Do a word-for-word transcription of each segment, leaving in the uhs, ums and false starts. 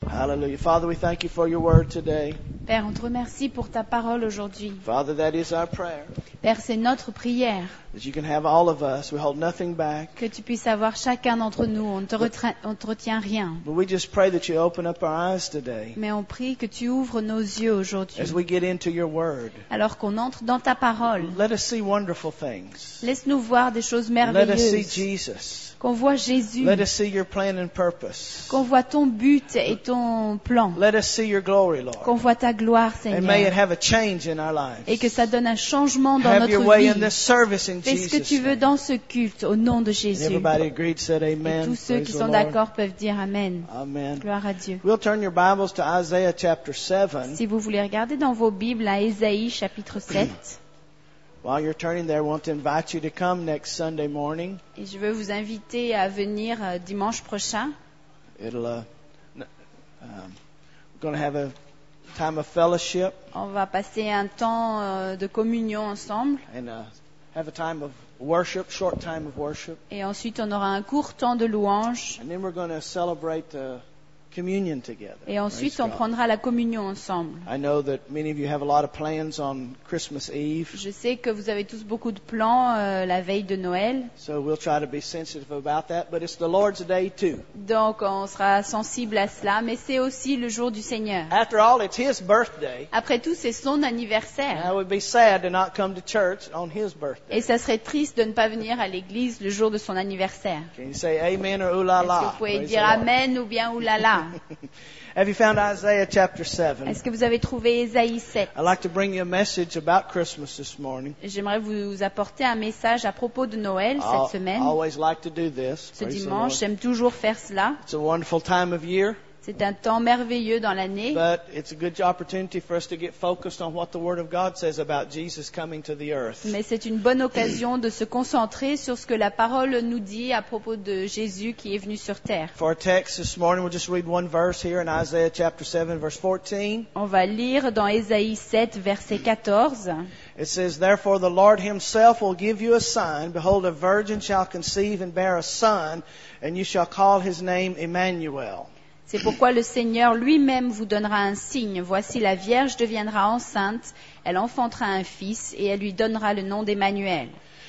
Hallelujah. Father, we thank you for your word today. Père, on te remercie pour ta parole aujourd'hui. Father, that is our prayer. Père, c'est notre prière. That you can have all of us. We hold nothing back. Que tu puisses avoir chacun d'entre nous. On ne te, retra- on te retient rien. But we just pray that you open up our eyes today Mais on prie que tu ouvres nos yeux aujourd'hui. as we get into your word. Alors qu'on entre dans ta parole. Let us see wonderful things. Laisse-nous voir des choses Let us see merveilleuses. Jesus. Qu'on voit Jésus. Let us see your plan and purpose. Qu'on voit ton but et ton plan. Let us see your glory, Lord. Qu'on voit ta gloire, And may it Seigneur. have a change in our lives. Et que ça donne un changement dans Have your notre way in vie. this service in Fais ce que Jesus' tu veux name. dans ce culte au nom de Jésus. Everybody agreed, said Et amen. tous ceux Praise qui the sont Lord. d'accord peuvent dire Amen. Amen. Gloire à Dieu. We'll turn your Bibles to Isaiah chapter seven. Si vous voulez regarder dans vos Bibles à Ésaïe chapitre sept, While you're turning there, I want to invite you to come next Sunday morning. et je veux vous inviter à venir euh, dimanche prochain. It'll, uh, n- um, we're going to have a time of fellowship On va passer un temps euh, de communion ensemble and uh, have a time of worship, short time of worship. et ensuite on aura un court temps de louange And then we're going to celebrate uh, communion together. et ensuite Praise on God. prendra la communion ensemble. I know that many of you have a lot of plans on Christmas Eve, Je sais que vous avez tous beaucoup de plans euh, la veille de Noël, so we'll try to be sensitive about that. But it's the Lord's day too. donc on sera sensible à cela, mais c'est aussi le jour du Seigneur. After all, it's His birthday. Après tout, c'est son And anniversaire. it would be sad to not come to church on His birthday. Et ça serait triste de ne pas venir à l'église le jour de son anniversaire. Can you say amen or ooh la Est-ce que la? vous pouvez Praise dire the Lord. Amen ou bien oulala? Have you found Isaiah chapter seven? Est-ce que vous avez trouvé Ésaïe sept? I'd like to bring you a message about Christmas this morning. J'aimerais vous apporter un message à propos de Noël I cette semaine. always like to do this. Ce Praise the dimanche, Lord. j'aime toujours faire cela. It's a wonderful time of year, C'est un temps merveilleux dans l'année. but it's a good opportunity for us to get focused on what the Word of God says about Jesus coming to the earth. Mais c'est une bonne occasion de se concentrer sur ce que la parole nous dit à propos de Jésus qui est venu sur terre. For our text this morning, we'll just read one verse here in Isaiah chapter seven, verse fourteen. On va lire dans Ésaïe sept, verset quatorze. It says, Therefore the Lord Himself will give you a sign. Behold, a virgin shall conceive and bear a son, and you shall call his name Emmanuel. C'est pourquoi le Seigneur lui-même vous donnera un signe. Voici, la Vierge deviendra enceinte, elle enfantera un fils et elle lui donnera le nom d'Emmanuel.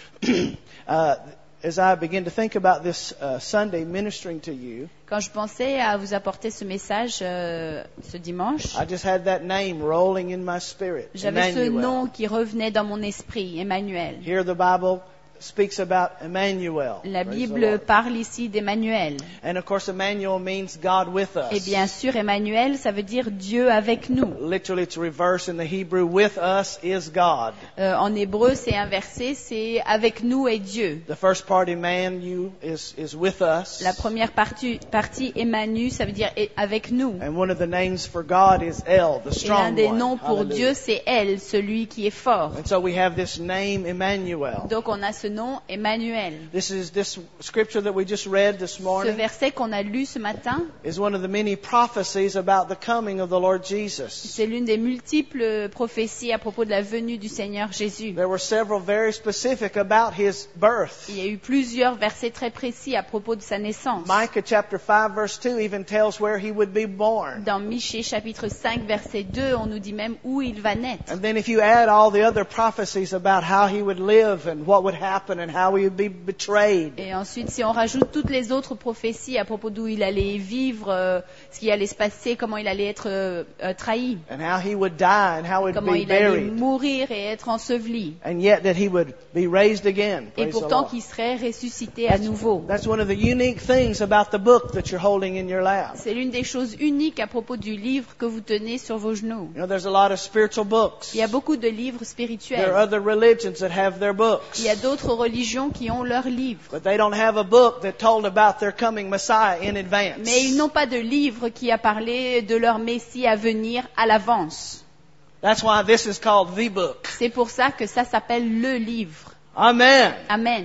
uh, as I begin to think about this uh, Sunday ministering to you, Quand je pensais à vous apporter ce message euh, ce dimanche, I just had that name rolling in my spirit. j'avais ce Emmanuel. nom qui revenait dans mon esprit, Emmanuel. Here the Bible speaks about Emmanuel. La Praise the Bible Lord. parle ici d'Emmanuel. And of course, Emmanuel means God with us. Et bien sûr, Emmanuel, ça veut dire Dieu avec nous. Literally, it's reversed in the Hebrew. With us is God. Euh, en hébreu, c'est inversé, c'est avec nous et Dieu. The first part, Emmanuel, is, is with us. La première partie, partie Emmanuel, ça veut dire et- avec nous. And one of the names for God is El, the Et l'un strong des one. noms pour Hallelujah. Dieu, c'est Elle, celui qui est fort. And so we have this name, Emmanuel. Donc on a ce nom Emmanuel. This is this scripture that we just read this Ce morning verset qu'on a lu ce matin, is one of the many prophecies about the coming of the Lord Jesus. c'est l'une des multiples prophéties à propos de la venue du Seigneur Jésus. There were several very specific about his birth. Il y a eu plusieurs versets très précis à propos de sa naissance. Micah chapter five verse two even tells where he would be born. Dans Michée chapitre cinq verset deux, on nous dit même où il va naître. And then if you add all the other prophecies about how he would live and what would happen and how he would be betrayed, Et ensuite, si on rajoute toutes les autres prophéties à propos d'où il allait vivre, euh, ce qui allait se passer, comment il allait être euh, euh, trahi, and how he would die and how he would comment be il allait buried, mourir et être enseveli, and yet that he would be raised again. et Praise the pourtant Lord. qu'il serait ressuscité à nouveau. That's one of the unique things about the book that you're holding in your lap. C'est l'une des choses uniques à propos du livre que vous tenez sur vos genoux. You know, there's a lot of spiritual books. Il y a beaucoup de livres There are spirituels. other religions that have their books. Il y a d'autres religions qui ont leurs livres. But they don't have a book that told about their coming Messiah in advance. Mais ils n'ont pas de livre qui a parlé de leur Messie à venir à l'avance. That's why this is called the book. C'est pour ça que ça s'appelle le livre. Amen. Amen.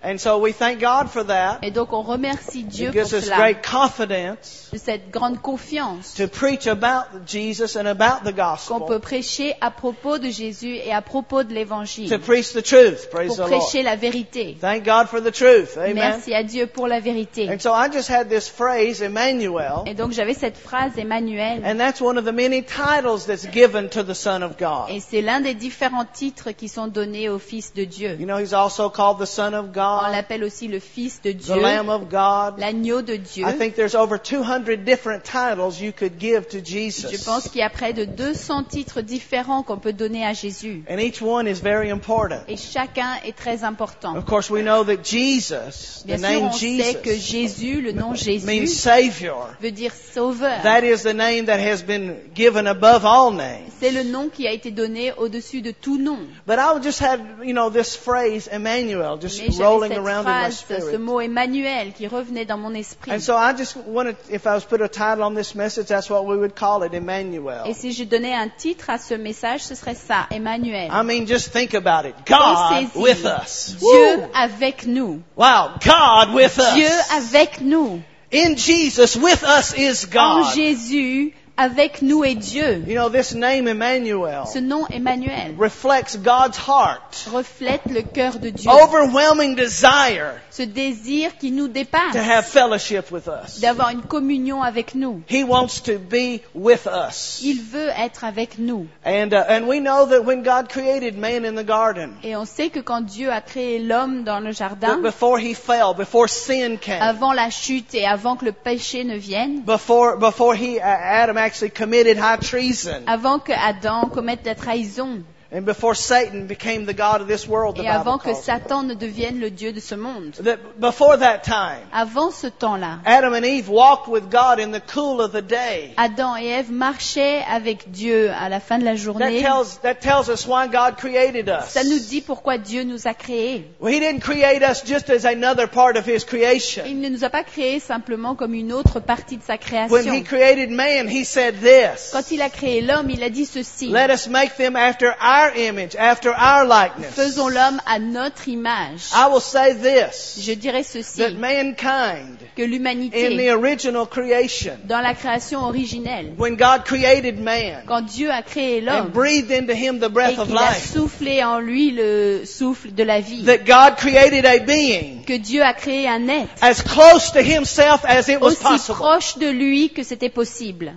And so we thank God for that. Et donc on remercie Dieu It pour gives us cela, great confidence de cette grande confiance to preach about Jesus and about the qu'on peut gospel, prêcher à propos de Jésus et à propos de to l'Évangile, preach the truth. Praise pour the Lord. prêcher la vérité. Thank God for the truth. Amen. Merci à Dieu pour la vérité. And so I just had this phrase, Emmanuel, Et donc j'avais cette phrase Emmanuel, and that's one of the many titles that's given to the Son of God. et c'est l'un des différents titres qui sont donnés au Fils de Dieu. You know, he's also called the Son of On God, l'appelle aussi le Fils de the Dieu, Lamb of God. l'agneau de Dieu. I think there's over two hundred different titles you could give to Je Jesus. pense qu'il y a près de deux cents titres différents qu'on peut donner à Jésus. And each one is very important. Et chacun est très important. Of course, we know that Jesus, the Bien sûr, name on sait que Jesus, Jésus, le nom means Jésus, Savior. veut dire sauveur. That is the name that has been given above all names. C'est le nom qui a été donné au-dessus de tout nom. But I just had, you know, this phrase, Emmanuel, just Mais j'avais rolling cette around in my phrase, ce spirit. mot Emmanuel, qui revenait dans mon esprit. And so I just wanted, if I was put a title on this message, that's what we would call it, Et Emmanuel. si je donnais un titre à ce message, ce serait ça, Emmanuel. I mean, just think about it. God Pensez-y. with us. Dieu Woo! avec nous. Wow, God with us. Dieu avec nous. In Jesus, with us is En God. Jésus, avec nous est Dieu. You know, this name Emmanuel Ce nom Emmanuel reflects God's heart, reflète le cœur de Dieu. overwhelming desire Ce désir qui nous to dépasse, have fellowship with us. d'avoir une communion avec nous. He wants to be with us. Il veut être avec nous. And uh, and we know that when God created man in the garden, Et on sait que quand Dieu a créé l'homme dans le jardin, that before he fell, before sin came, avant la chute et avant que le péché ne vienne, before before he uh, Adam actually committed high treason, avant que Adam commette la trahison, and before Satan became the god of this world, the et Bible avant que calls him. Satan ne devienne le Dieu de ce monde. That before that time, Avant ce temps-là, Adam and Eve walked with God in the cool of the day. Adam et Ève marchaient avec Dieu à la fin de la That journée. tells that tells us why God created us. Ça nous dit pourquoi Dieu nous a créés. Well, he didn't create us just as another part of his creation. Il ne nous a pas créés simplement comme une autre partie de sa When création. he created man, he said this. Quand il a créé l'homme, il a dit ceci. Let us make them after our image, after our likeness. Faisons l'homme à notre image. I will say this, Je dirais that ceci, mankind, que in the l'humanité, original creation, dans la création originelle, when God created man quand Dieu a créé and l'homme breathed into him the et breath of qu'il a life, soufflé en lui le souffle de la vie, that God created a being que Dieu a créé un être as close to himself as it was aussi possible. proche de lui que c'était possible.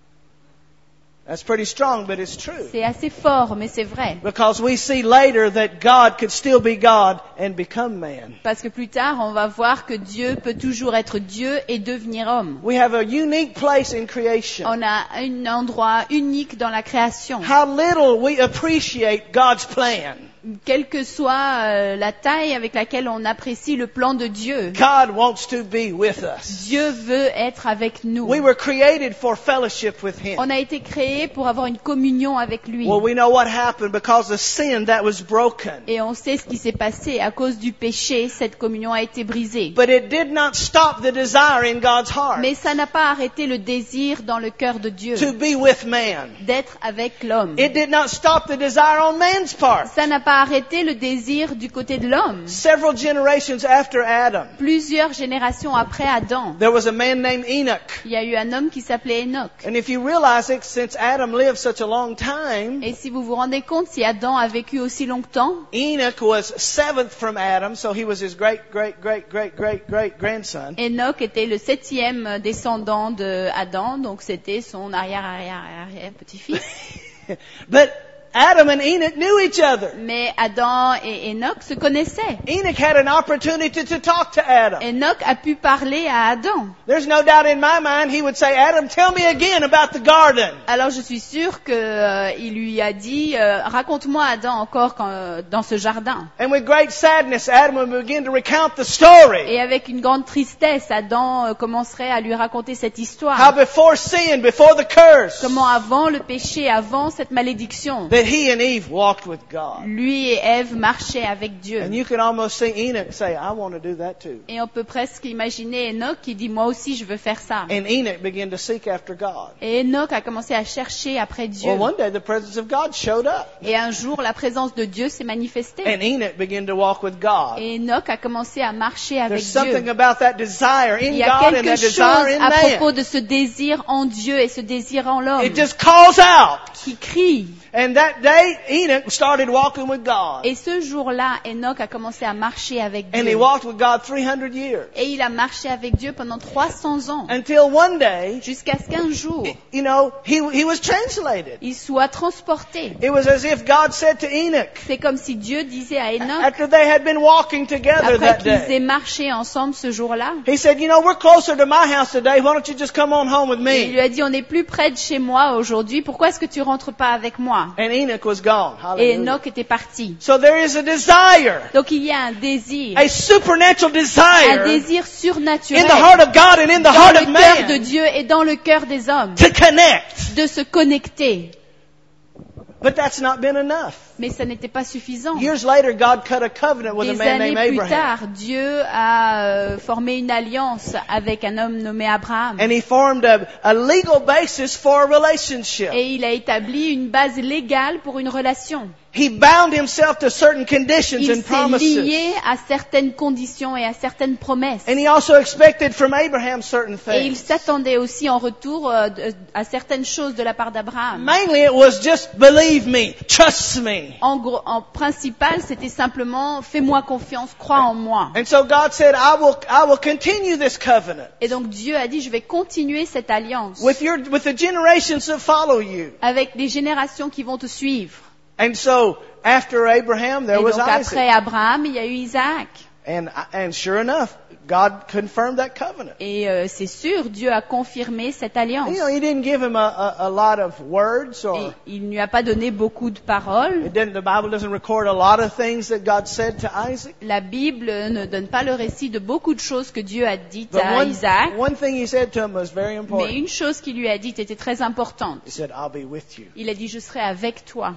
That's pretty strong, but it's true. C'est assez fort, mais c'est vrai. Because we see later that God could still be God and become man. Parce que plus tard, on va voir que Dieu peut toujours être Dieu et devenir homme. We have a unique place in creation. On a un endroit unique dans la création. How little we appreciate God's plan. Quelle que soit euh, la taille avec laquelle on apprécie le plan de Dieu, God wants to be with us. Dieu veut être avec nous. We were created for fellowship with Him. On a été créés pour avoir une communion avec lui. Well, we know what happened because of sin that was broken. Et on sait ce qui s'est passé. À cause du péché, cette communion a été brisée. But it did not stop the desire in God's heart Mais ça n'a pas arrêté le désir dans le cœur de Dieu to be with man. d'être avec l'homme. It did not stop the desire on man's part. Ça n'a pas arrêté le désir du côté de l'homme. Several generations after Adam, Plusieurs générations après Adam, there was a man named Enoch. il y a eu un homme qui s'appelait Enoch. And if you realize it, since Adam lived such a long time, Et si vous vous rendez compte, si Adam a vécu aussi longtemps, Enoch was seventh from Adam, so he was his great, great, great, great, great, great grandson. Enoch était le septième descendant de Adam, donc c'était son arrière, arrière, arrière petit-fils. But Adam and Enoch knew each other. Mais Adam et Enoch se connaissaient. Enoch had an opportunity to talk to Adam. Enoch a pu parler à Adam. There's no doubt in my mind he would say, Adam, tell me again about the garden. Alors je suis sûre que euh, il lui a dit, euh, raconte-moi Adam encore quand, euh, dans ce jardin. And with great sadness, Adam would begin to recount the story. Et avec une grande tristesse, Adam euh, commencerait à lui raconter cette How histoire. before sin, before the curse, Comment avant le péché, avant cette malédiction, that he and Eve walked with God. Lui et Ève marchaient avec Dieu. And you can almost see Enoch say, I want to do that too. Et on peut presque imaginer Enoch qui dit, moi aussi je veux faire ça. And Enoch began to seek after God. Et Enoch a commencé à chercher après Dieu. Well, one day the presence of God showed up. Et un jour, la présence de Dieu s'est manifestée. And Enoch began to walk with God. Et Enoch a commencé à marcher avec There's Dieu. something about that desire in Il y a God and quelque that chose desire in à man. propos de ce désir en Dieu et ce désir en l'homme It just calls out. qui crie. And that day, Enoch started walking with God. Et ce jour-là, Enoch a commencé à marcher avec And he Dieu. walked with God three hundred years. Et il a marché avec Dieu pendant trois cents ans. Until one day, Jusqu'à ce qu'un jour, you know, he, he was translated. il soit transporté. It was as if God said to Enoch, C'est comme si Dieu disait à Enoch, after they had been walking together après that qu'ils aient day, marché ensemble ce jour-là, he said, you know, we're closer to my house today. Why don't you just come on home with et il me? lui a dit, on est plus près de chez moi aujourd'hui, pourquoi est-ce que tu rentres pas avec moi? And Enoch was gone. Et Hallelujah. Enoch était parti. So there is a desire, Donc il y a un désir, a supernatural un desire désir in surnaturel the heart of God and in the dans heart of le cœur de man Dieu et dans le cœur des hommes, to connect. de se connecter. But that's not been enough. Mais ça n'était pas suffisant. Years later, God cut a covenant with a Des man années named plus Abraham. tard, Dieu a euh, formé une alliance avec un homme nommé Abraham. And he formed a, a legal basis for a relationship. Et il a établi une base légale pour une relation. He bound himself to certain conditions Il and s'est promises. lié à certaines conditions et à certaines promesses. And he also expected from Abraham certain Et il things. s'attendait aussi en retour euh, de- à certaines choses de la part d'Abraham. Mainly it was just believe me, trust me. En, gros, en principal, c'était simplement fais-moi confiance, crois en moi. And so God said, I will, I will continue this covenant Et donc Dieu a dit, je vais continuer cette alliance with your, with the generations that follow you. avec les générations qui vont te suivre. And so after Abraham, Et there was donc après Isaac. Abraham, il y a eu Isaac. And, and sure enough, God confirmed that covenant. Et euh, c'est sûr, Dieu a confirmé cette alliance. You know, he didn't give him a, a, a lot of words Et or il ne lui a pas donné beaucoup de paroles. it didn't, the Bible doesn't record a lot of things that God said to Isaac. La Bible ne donne pas le récit de beaucoup de choses que Dieu a dites But à one, Isaac. one thing he said to him was very Mais important. une chose qu'il lui a dite était très importante. He said, I'll be with you. Il a dit, je serai avec toi.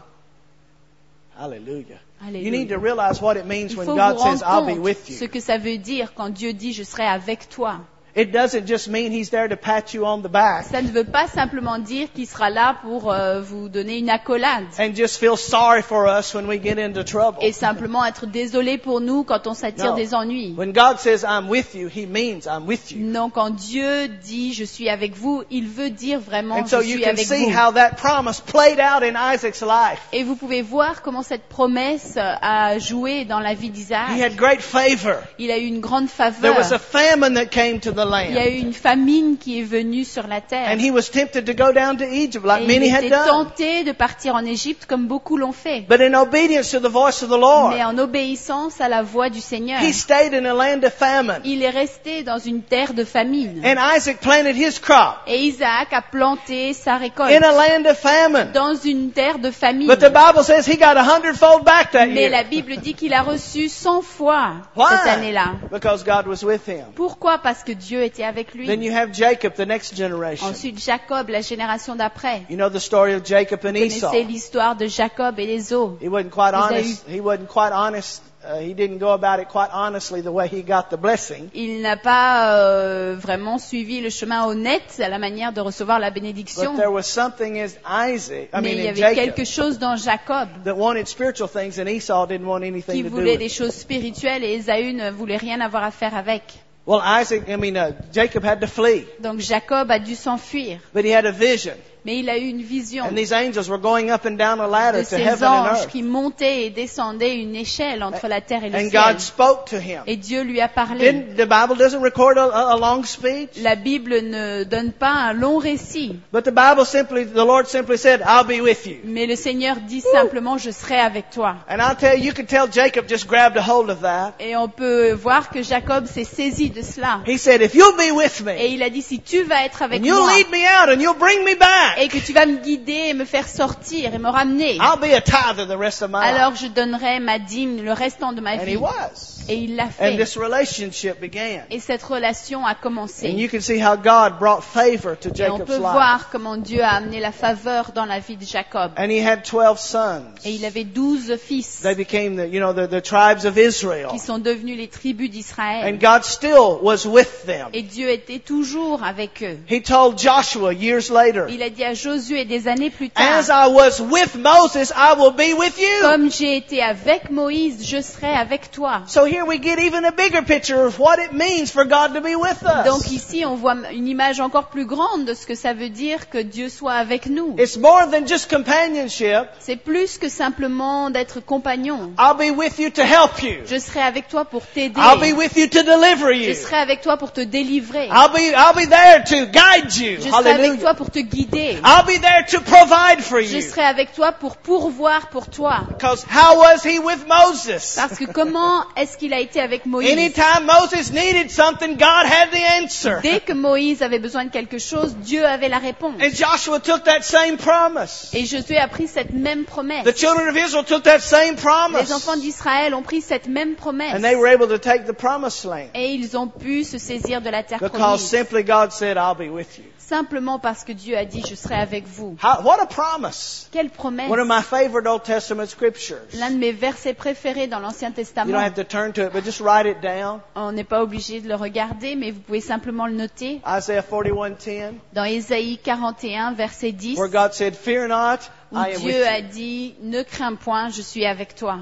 Hallelujah. Alléluia. You need to realize what it means Il when faut God vous says, I'll rendre be compte with ce you. que ça veut dire quand Dieu dit, je serai avec toi. It doesn't just mean he's there to pat you on the back Ça ne veut pas simplement dire qu'il sera là pour euh, vous donner une accolade and just feel sorry for us when we get into trouble. et simplement être désolé pour nous quand on s'attire No. des ennuis. When God says, I'm with you, he means I'm with you. Non, quand Dieu dit je suis avec vous, il veut dire vraiment And je so you suis can avec see vous. how that promise played out in Isaac's life. Et vous pouvez voir comment cette promesse a joué dans la vie He d'Isaac. had great favor. Il a eu une grande There faveur. was a famine that came to the Il y a land. eu une famine qui est venue sur la terre. And he was tempted to go down to Egypt like Et il many had était done. tenté de partir en Égypte comme beaucoup l'ont fait. But in obedience to the voice of the Lord, Mais en obéissance à la voix du Seigneur, he stayed in a land of famine. il est resté dans une terre de famine. And Isaac planted his crop Et Isaac a planté sa récolte in a land of famine. dans une terre de famine. But the Bible says he got a hundredfold back that Mais la year. Bible dit qu'il a reçu cent fois Why? cette année-là. Because God was with him. Pourquoi? Parce que Dieu était avec lui. Then you have Jacob, the next generation. Ensuite, Jacob, la génération d'après. You know the story of Jacob and Vous Esau. connaissez l'histoire de Jacob et d'Ésaü. He wasn't quite Esaü. honest. He wasn't quite honest. Uh, he didn't go about it quite honestly the way he got the blessing. Il n'a pas euh, vraiment suivi le chemin honnête à la manière de recevoir la bénédiction. But there was something in Isaac, I Mais mean il y in avait Jacob, quelque chose dans Jacob that wanted spiritual things, and Esau didn't want qui anything to do voulait with des it. choses spirituelles et Ésaü ne voulait rien avoir à faire avec. Well, Isaac, I mean uh, Jacob had to flee, Donc Jacob a dû s'enfuir. but he had a vision, Mais il a eu une vision and these angels were going up and down a ladder de to ces heaven and anges earth, qui montaient et descendaient une échelle entre la terre et le and ciel. God spoke to him. Et Dieu lui a parlé. Didn't, the Bible doesn't record a, a long speech, La Bible ne donne pas un long récit, but the Bible simply, the Lord simply said, "I'll be with you." mais le Seigneur dit simplement, je serai avec toi. And I'll tell you, you can tell Jacob just grabbed a hold of that. Et on peut voir que Jacob s'est saisi de cela. He said, "If you'll be with me, Et il a dit, si tu vas être avec and you'll moi, lead me out, and you'll bring me back, et que tu vas me guider et me faire sortir et me ramener, I'll be a tither the rest of my life." alors je donnerai ma dîme le restant de ma And he vie. was. Et il l'a And fait. this relationship began. Et cette relation a And commencé. you can see how God brought favor to Et on Jacob's peut life. voir comment Dieu a amené la faveur dans la vie de Jacob. And he had twelve sons. Et il avait douze fils They became the, you know, the, the tribes of Israel. qui sont devenus les tribus And d'Israël. God still was with them. Et Dieu était toujours avec eux. He told Joshua years later, Il a dit à Josué des années plus tard, as I was with Moses, I will be with you. comme j'ai été avec Moïse, je serai avec toi. So here we get even a bigger picture of what it means for God to be with Donc us. ici, on voit une image encore plus grande de ce que ça veut dire que Dieu soit avec nous. It's more than just companionship. C'est plus que simplement d'être compagnon. I'll be with you to help you. Je serai avec toi pour t'aider. I'll be with you to deliver Je you. serai avec toi pour te délivrer. I'll be, I'll be there to guide you. Je serai avec Hallelujah. toi pour te guider. I'll be there to provide for Je you. serai avec toi pour pourvoir pour toi. Because how was he with Moses? Parce que comment est-ce qu'il a été avec Moïse? Anytime Moses needed something, God had the answer. Dès que Moïse avait besoin de quelque chose, Dieu avait la réponse. And Joshua took that same promise. Et Josué a pris cette même promesse. The children of Israel took that same promise. Les enfants d'Israël ont pris cette même promesse. And they were able to take the promised land. Et ils ont pu se saisir de la terre Because promise. simply God said, I'll be with you. Simplement parce que Dieu a dit, je serai avec vous. How, what a promise. Quelle promesse! One of my favorite Old Testament scriptures. L'un de mes versets préférés dans l'Ancien You don't Testament. have to turn to it, but just write it down. On n'est pas obligé de le regarder, mais vous pouvez simplement le noter. Isaiah forty-one ten, Dans Ésaïe quarante et un, verset dix, where God said, fear not, où I am with Dieu a you. dit, ne crains point, je suis avec toi.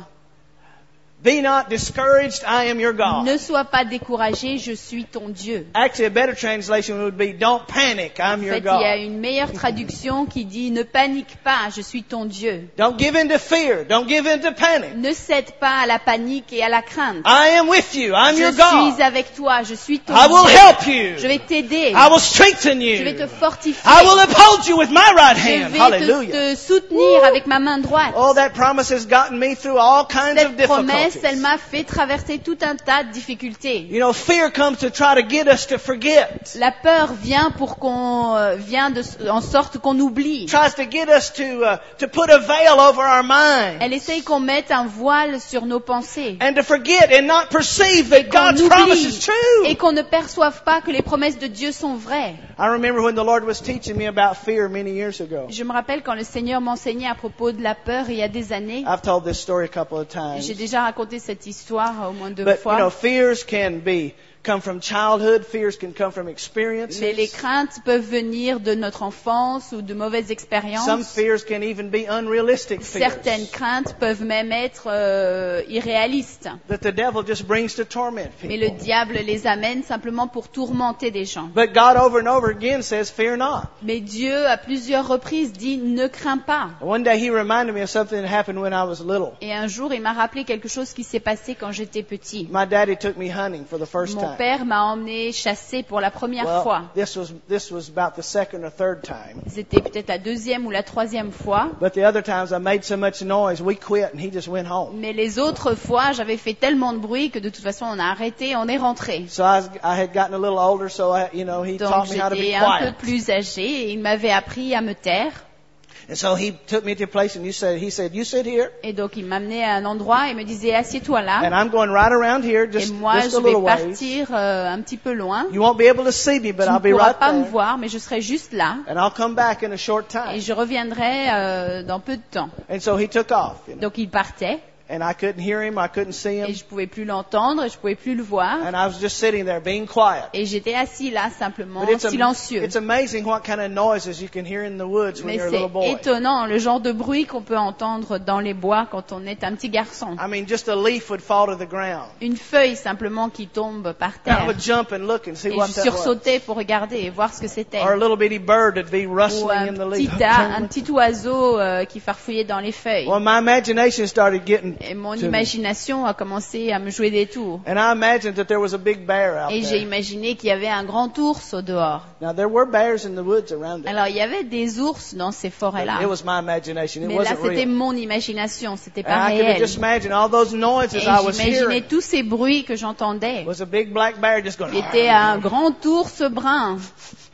Be not discouraged, I am your God. Ne sois pas découragé, je suis ton Dieu. Actually, a better translation would be, don't panic, I'm En your fait, il y a God. une meilleure traduction qui dit, ne panique pas, je suis ton Dieu. Don't give in to fear. Don't give in to panic. Ne cède pas à la panique et à la crainte. I am with you. I'm Je your God. suis avec toi, je suis ton I will Dieu. help you. Je vais t'aider. I will strengthen Je vais te you. fortifier. I will uphold you with my right Je hand. vais Hallelujah. te, te soutenir avec ma main droite. Oh, that promise has gotten me through all kinds of Cette promesse, elle difficulties. m'a fait traverser tout un tas de difficultés. You know, fear comes to try to get us to forget. La peur vient pour qu'on euh, vient de, en sorte qu'on oublie. Tries to get us to uh, to put a veil over our minds. Elle essaye qu'on mette un voile sur nos pensées. And to forget and not perceive Et that qu'on God's promise oublie is true. et qu'on ne perçoive pas que les promesses de Dieu sont vraies. I remember when the Lord was teaching me about fear many years ago. Je me rappelle quand le Seigneur m'enseignait à propos de la peur il y a des années. I've told this story a couple of times. J'ai déjà raconté cette histoire au moins deux But, you fois. know, fears can be come from childhood. Fears can come from experiences. Mais les craintes peuvent venir de notre enfance ou de mauvaises Some expériences. fears can even be unrealistic fears Certaines craintes peuvent même être euh, irréalistes. that the devil just brings to torment Mais le people. diable les amène simplement pour tourmenter des gens. But God over and over again says, fear not. Mais Dieu, à plusieurs reprises, dit « ne crains pas ». One day he reminded me of something that happened when I was little. Et un jour, il m'a rappelé quelque chose qui s'est passé quand j'étais petit. My daddy took me hunting for the first Mon time. père m'a emmené chasser pour la première Well, fois. this was this was about the second or third time. C'était peut-être la deuxième ou la troisième fois. But the other times I made so much noise, we quit and he just went home. Mais les autres fois, j'avais fait tellement de bruit que de toute façon, on a arrêté, on est rentré. So I, was, I had gotten a little older, so I, you know, he Donc taught me how to be j'étais un peu quiet. plus âgée et il m'avait appris à me taire. And so he took me to a place and you said, he said, you sit here Et donc il m'amenait à un endroit et me disait assieds-toi là. and I'm going right around here, Et just, moi, just je a vais little ways. partir euh, un petit peu loin. You won't be able to see me, but Tu I'll ne be pourras right pas me there. voir, mais je serai juste là. And I'll come back in a short Et time. je reviendrai euh, dans peu de temps. And so he took off. You know, Donc il partait and I couldn't hear him, I couldn't see et him. je pouvais plus l'entendre et je pouvais plus le voir. And I was just sitting there being quiet. Et j'étais assis là simplement, But it's, am- silencieux. it's amazing what kind of noises you can hear in the woods when Mais you're a little c'est boy. étonnant le genre de bruit qu'on peut entendre dans les bois quand on est un petit garçon. I mean, just a leaf would fall to the ground. Une feuille simplement qui tombe par And I terre. would jump and look and see Et what je that was. sursautais pour regarder et voir ce que c'était. Or a little bitty bird would be Ou rustling un in the petit, leaf. tas- un petit oiseau euh, qui farfouillait dans les feuilles. Well, my imagination started getting Et mon to me. imagination a commencé à me jouer des tours. And I imagined that there was a big bear out Et j'ai there. imaginé qu'il y avait un grand ours au dehors. Now, there were bears in the woods around it. Alors il y avait des ours dans ces forêts-là. It was my imagination. It Mais là wasn't c'était real. mon imagination, c'était And pas I could réel. just imagine all those noises Et I was j'imaginais hearing. tous ces bruits que j'entendais. Was a big black bear just going. C'était un grand ours brun.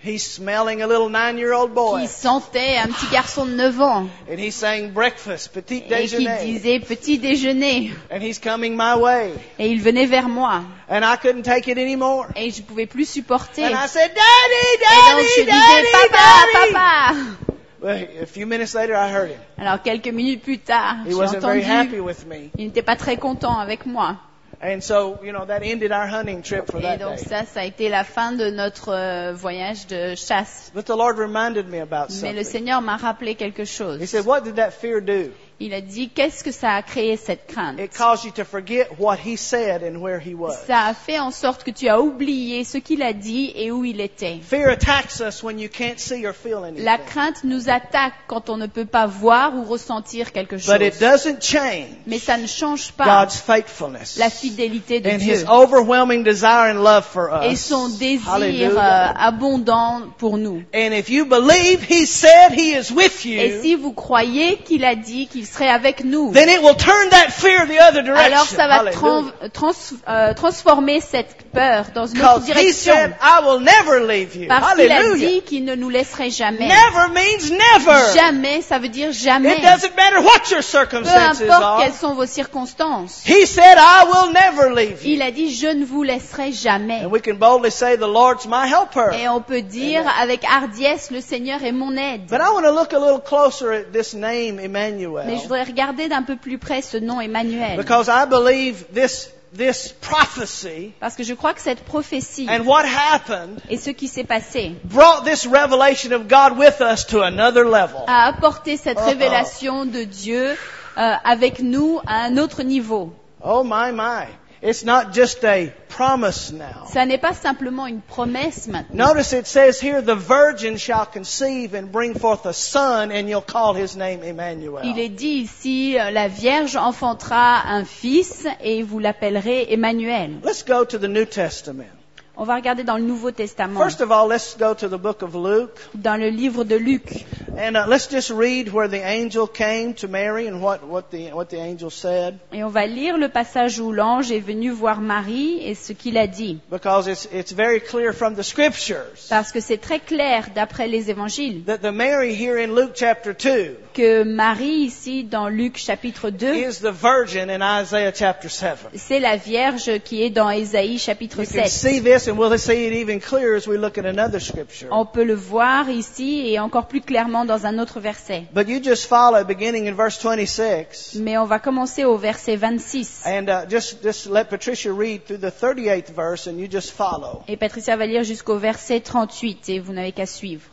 He's smelling a little nine-year-old boy. qui sentait un petit garçon de neuf ans And he's saying breakfast, petit et qui déjeuner. disait petit déjeuner. And he's coming my way. Et il venait vers moi And I couldn't take it anymore. et je pouvais plus supporter. And I said, Et Daddy, donc je Daddy, disais Daddy, papa, Daddy. papa. Well, a few minutes later, I heard him. Alors quelques minutes plus tard, He j'ai wasn't very happy entendu, with me. il n'était pas très content avec moi. And so, you know, that ended our hunting trip for Et that donc day. ça, ça a été la fin de notre euh, voyage de chasse. But the Lord reminded me about Mais le something. Seigneur m'a rappelé quelque chose. He said, what did that fear do? Il a dit, qu'est-ce que ça a créé cette crainte? It caused you to forget what He said and where He was. Ça a fait en sorte que tu as oublié ce qu'il a dit et où il était. Fear attacks us when you can't see or feel anything. La crainte nous attaque quand on ne peut pas voir ou ressentir quelque chose. But it doesn't change Mais ça ne change pas God's faithfulness la fidélité de and Dieu His overwhelming desire and love for et us. son désir euh, Hallelujah. abondant pour nous. And if you believe He said He is with Et you, si vous croyez qu'il a dit qu'il serait avec nous, then it will turn that fear the other direction. alors ça va tran- Hallelujah. trans- euh, transformer cette peur dans une autre Because He direction. said, I will never leave you. Parce qu'il a Hallelujah. dit qu'il ne nous laisserait jamais. Never means never. Jamais, ça veut dire jamais. It doesn't matter what your Peu circumstances importe are. quelles sont vos circonstances. He said, I will never leave you. Il a dit, je ne vous laisserai jamais. And we can boldly say, the Lord's my helper. Et on peut dire avec hardiesse, le Seigneur est mon aide. But I want to look a little closer at this name, Emmanuel. Mais je voudrais regarder d'un peu plus près ce nom Emmanuel. Because I believe this, this prophecy Parce que je crois que cette prophétie and what happened et ce qui s'est passé brought this revelation of God with us to another level. a apporté cette Uh-oh. révélation de Dieu euh, avec nous à un autre niveau. Oh my, my. It's not just a promise now. Ça n'est pas simplement une promesse maintenant. Notice it says here, the virgin shall conceive and bring forth a son, and you'll call his name Emmanuel. Il est dit ici, euh, la Vierge enfantera un fils et vous l'appellerez Emmanuel. Let's go to the New Testament. On va regarder dans le Nouveau Testament, First of all, let's go to the book of Luke. dans le livre de Luc. And uh, let's just read where the angel came to Mary and what, what, the, what the angel said. Et on va lire le passage où l'ange est venu voir Marie et ce qu'il a dit. Because it's, it's very clear from the scriptures Parce que c'est très clair d'après les évangiles that the Mary here in Luke chapter two que Marie ici dans Luc chapitre deux, is the virgin in Isaiah chapter seven. c'est la Vierge qui est dans Ésaïe chapitre You can see sept. this and we'll see it even clearer as we look at another scripture. On peut le voir ici et encore plus clairement dans un autre verset. But you just follow beginning in verse twenty-six. Mais on va commencer au verset vingt-six. And uh, just, just let Patricia read through the thirty-eighth verse and you just follow. Et Patricia va lire jusqu'au verset trente-huit et vous n'avez qu'à suivre.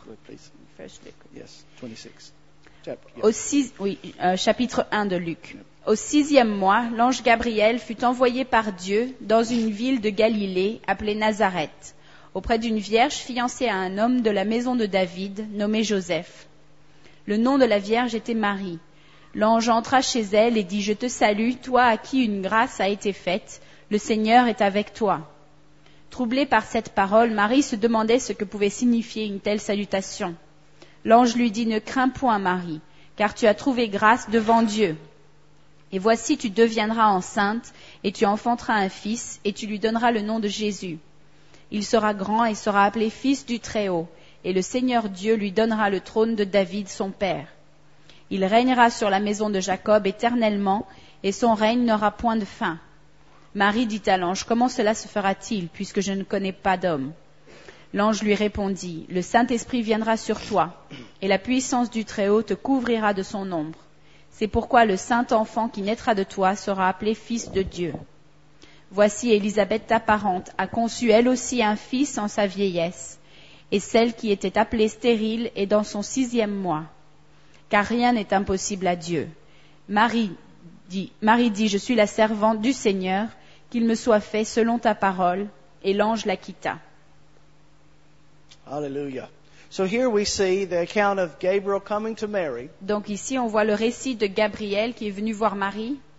Yes, twenty-six. Chapter, yes. Au six, oui, euh, chapitre un de Luc. Au sixième mois, l'ange Gabriel fut envoyé par Dieu dans une ville de Galilée appelée Nazareth, auprès d'une vierge fiancée à un homme de la maison de David, nommé Joseph. Le nom de la vierge était Marie. L'ange entra chez elle et dit, « Je te salue, toi à qui une grâce a été faite, le Seigneur est avec toi. » Troublée par cette parole, Marie se demandait ce que pouvait signifier une telle salutation. L'ange lui dit, « Ne crains point, Marie, car tu as trouvé grâce devant Dieu. Et voici, tu deviendras enceinte, et tu enfanteras un fils, et tu lui donneras le nom de Jésus. Il sera grand et sera appelé fils du Très-Haut, et le Seigneur Dieu lui donnera le trône de David son père. Il régnera sur la maison de Jacob éternellement, et son règne n'aura point de fin. » Marie dit à l'ange, « Comment cela se fera-t-il, puisque je ne connais pas d'homme ?» L'ange lui répondit, « Le Saint-Esprit viendra sur toi, et la puissance du Très-Haut te couvrira de son ombre. C'est pourquoi le saint enfant qui naîtra de toi sera appelé fils de Dieu. Voici Élisabeth ta parente a conçu elle aussi un fils en sa vieillesse, et celle qui était appelée stérile est dans son sixième mois. Car rien n'est impossible à Dieu. Marie dit, Marie dit, je suis la servante du Seigneur, qu'il me soit fait selon ta parole, et l'ange la quitta. Hallelujah. So here we see the account of Gabriel coming to Mary. Donc ici, on voit le récit de Gabriel qui est venu voir Marie.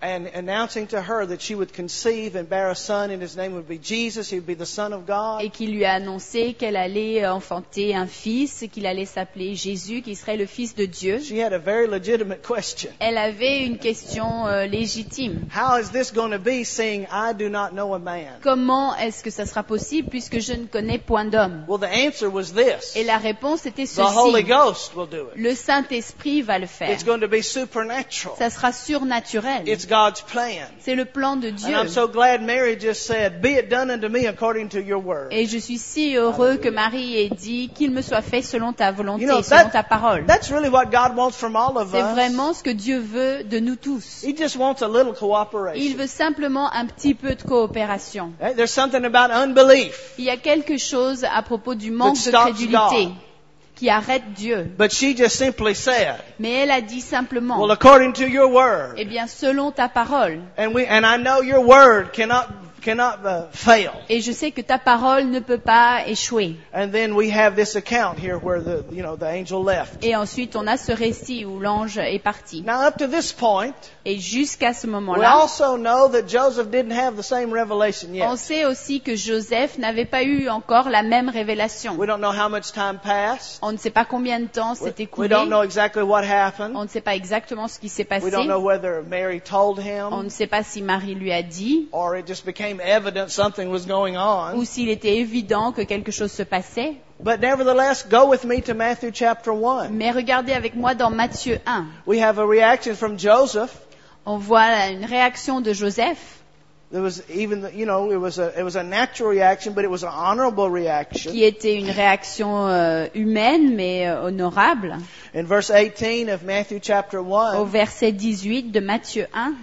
and announcing to her that she would conceive and bear a son, and his name would be Jesus. He would be the Son of God. et qui lui a annoncé qu'elle allait enfanter un fils, qu'il allait s'appeler Jésus, qui serait le Fils de Dieu. She had a very legitimate question. Elle avait une question euh, légitime. How is this going to be, seeing I do not know a man? Comment est-ce que ça sera possible puisque je ne connais point d'homme? Well, the answer was this. Et la réponse était The Holy ceci. Ghost will do it. Le Saint-Esprit va le faire. It's going to be supernatural. Ça sera surnaturel. It's God's plan. C'est le plan de Dieu. And I'm so glad Mary just said, "Be it done unto me according to your word." Et je suis si heureux que Marie ait dit qu'il me soit fait selon ta volonté, You know, selon that- ta parole. That's really what God wants from all of C'est us. vraiment ce que Dieu veut de nous tous. He just wants a little Il cooperation. veut simplement un petit peu de coopération. Hey, there's something about unbelief. Il y a quelque chose à propos du manque That de stops crédulité God. qui arrête Dieu. But she just simply said, Mais elle a dit simplement, "Well, according to your word." eh bien, selon ta parole. And we and I know your word cannot cannot uh, fail. Et je sais que ta parole ne peut pas échouer. And then we have this account here where the you know the angel left. Et ensuite, on a ce récit où l'ange est parti. Now up to this point, Et jusqu'à ce we moment-là, also know that Joseph didn't have the same revelation on yet. sait aussi que Joseph n'avait pas eu encore la même révélation. We don't know how much time passed. On ne sait pas combien de temps We, s'est we écoulé. don't know exactly what happened. On ne sait pas exactement ce qui s'est We passé. don't know whether Mary told On him ne sait pas si Marie lui a dit or it just became evident something was going on. ou s'il était évident que quelque chose se passait. But nevertheless, go with me to Matthew chapter one. Mais regardez avec moi dans Matthieu un. We have a reaction from Joseph. On voit une réaction de Joseph There was even, you know, it was a it was a natural reaction, but it was an honorable reaction. qui était une réaction euh, humaine mais euh, honorable. In verse eighteen of Matthew chapter Au one, verset dix-huit de Matthieu un,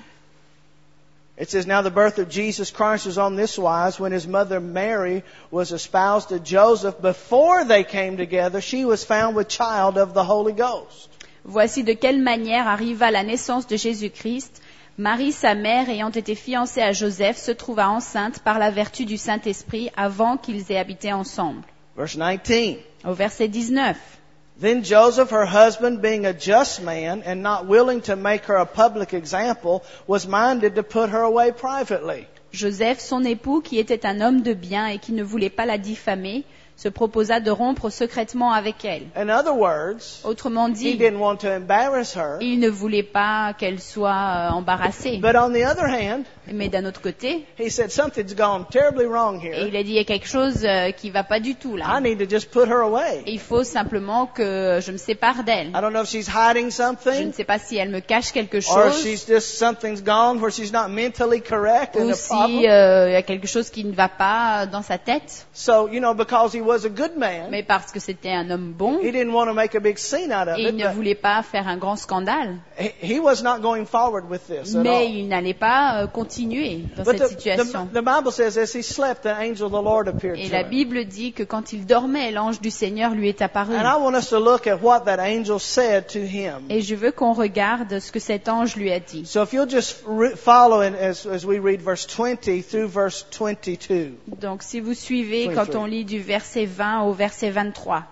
it says, "Now the birth of Jesus Christ was on this wise: when his mother Mary was espoused to Joseph, before they came together, she was found with child of the Holy Ghost." voici de quelle manière arriva la naissance de Jésus-Christ. Marie, sa mère, ayant été fiancée à Joseph, se trouva enceinte par la vertu du Saint-Esprit avant qu'ils aient habité ensemble. Verse nineteen. Au verset dix-neuf. Then Joseph, her husband, being a just man and not willing to make her a public example, was minded to put her away privately. Joseph, son époux, qui était un homme de bien et qui ne voulait pas la diffamer, se proposa de rompre secrètement avec elle. In other words, Autrement he dit, didn't want to embarrass her. il ne voulait pas qu'elle soit euh, embarrassée. But on the other hand, Mais d'un autre côté, he said, "Something's gone terribly wrong et here. il a dit, il y a quelque chose euh, qui va pas du tout là. I need to just put her away. Il faut simplement que je me sépare d'elle. I don't know if she's hiding Je ne something sais pas si elle me cache quelque or chose she's just something's gone where she's not mentally correct and ou a si problem." euh, il y a quelque chose qui ne va pas dans sa tête. So, you know, because he was a good man, Mais parce que c'était un homme bon he didn't want to make a big scene out of et it. il ne But voulait pas faire un grand scandale. he, he was not going forward with this at Mais all. il n'allait pas euh, continuer dans But cette the, situation. the, the Bible says as he slept, the angel of the Lord appeared Et to la him. Bible dit que quand il dormait, l'ange du Seigneur lui est apparu. And I want us to look at what that angel said to him. Et je veux qu'on regarde ce que cet ange lui a dit. So if you'll just re- follow in as, as we read verse twenty through verse twenty-two. Donc si vous suivez Oui, quand oui. on lit du verset vingt au verset vingt-trois.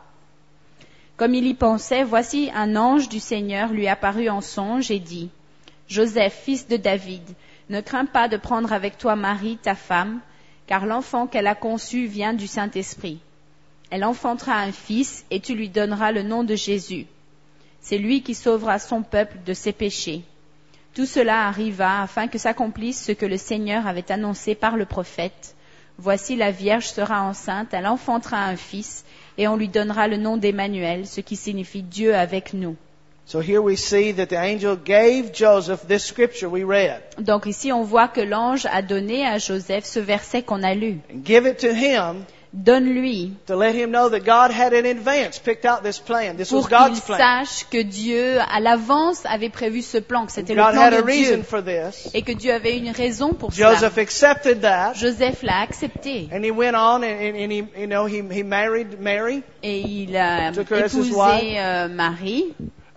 Comme il y pensait, voici un ange du Seigneur lui apparut en songe et dit, Joseph, fils de David, ne crains pas de prendre avec toi Marie, ta femme, car l'enfant qu'elle a conçu vient du Saint-Esprit. Elle enfantera un fils et tu lui donneras le nom de Jésus. C'est lui qui sauvera son peuple de ses péchés. Tout cela arriva afin que s'accomplisse ce que le Seigneur avait annoncé par le prophète. Voici la Vierge sera enceinte, elle enfantera un fils, et on lui donnera le nom d'Emmanuel, ce qui signifie Dieu avec nous. So here we see that the angel gave Joseph this scripture we read. Donc ici on voit que l'ange a donné à Joseph ce verset qu'on a lu. And give it to him Donne-lui to let him know that God had in advance picked out this plan. This was pour qu'il God's plan. sache que Dieu à l'avance avait prévu ce plan, que c'était le God plan had a de reason Dieu for this. et que Dieu avait une raison pour cela. Joseph accepted that. Joseph l'a accepté And he went on and, and, and he, you know, he, he married Mary. et il a Took her as his épousé wife. euh, Marie.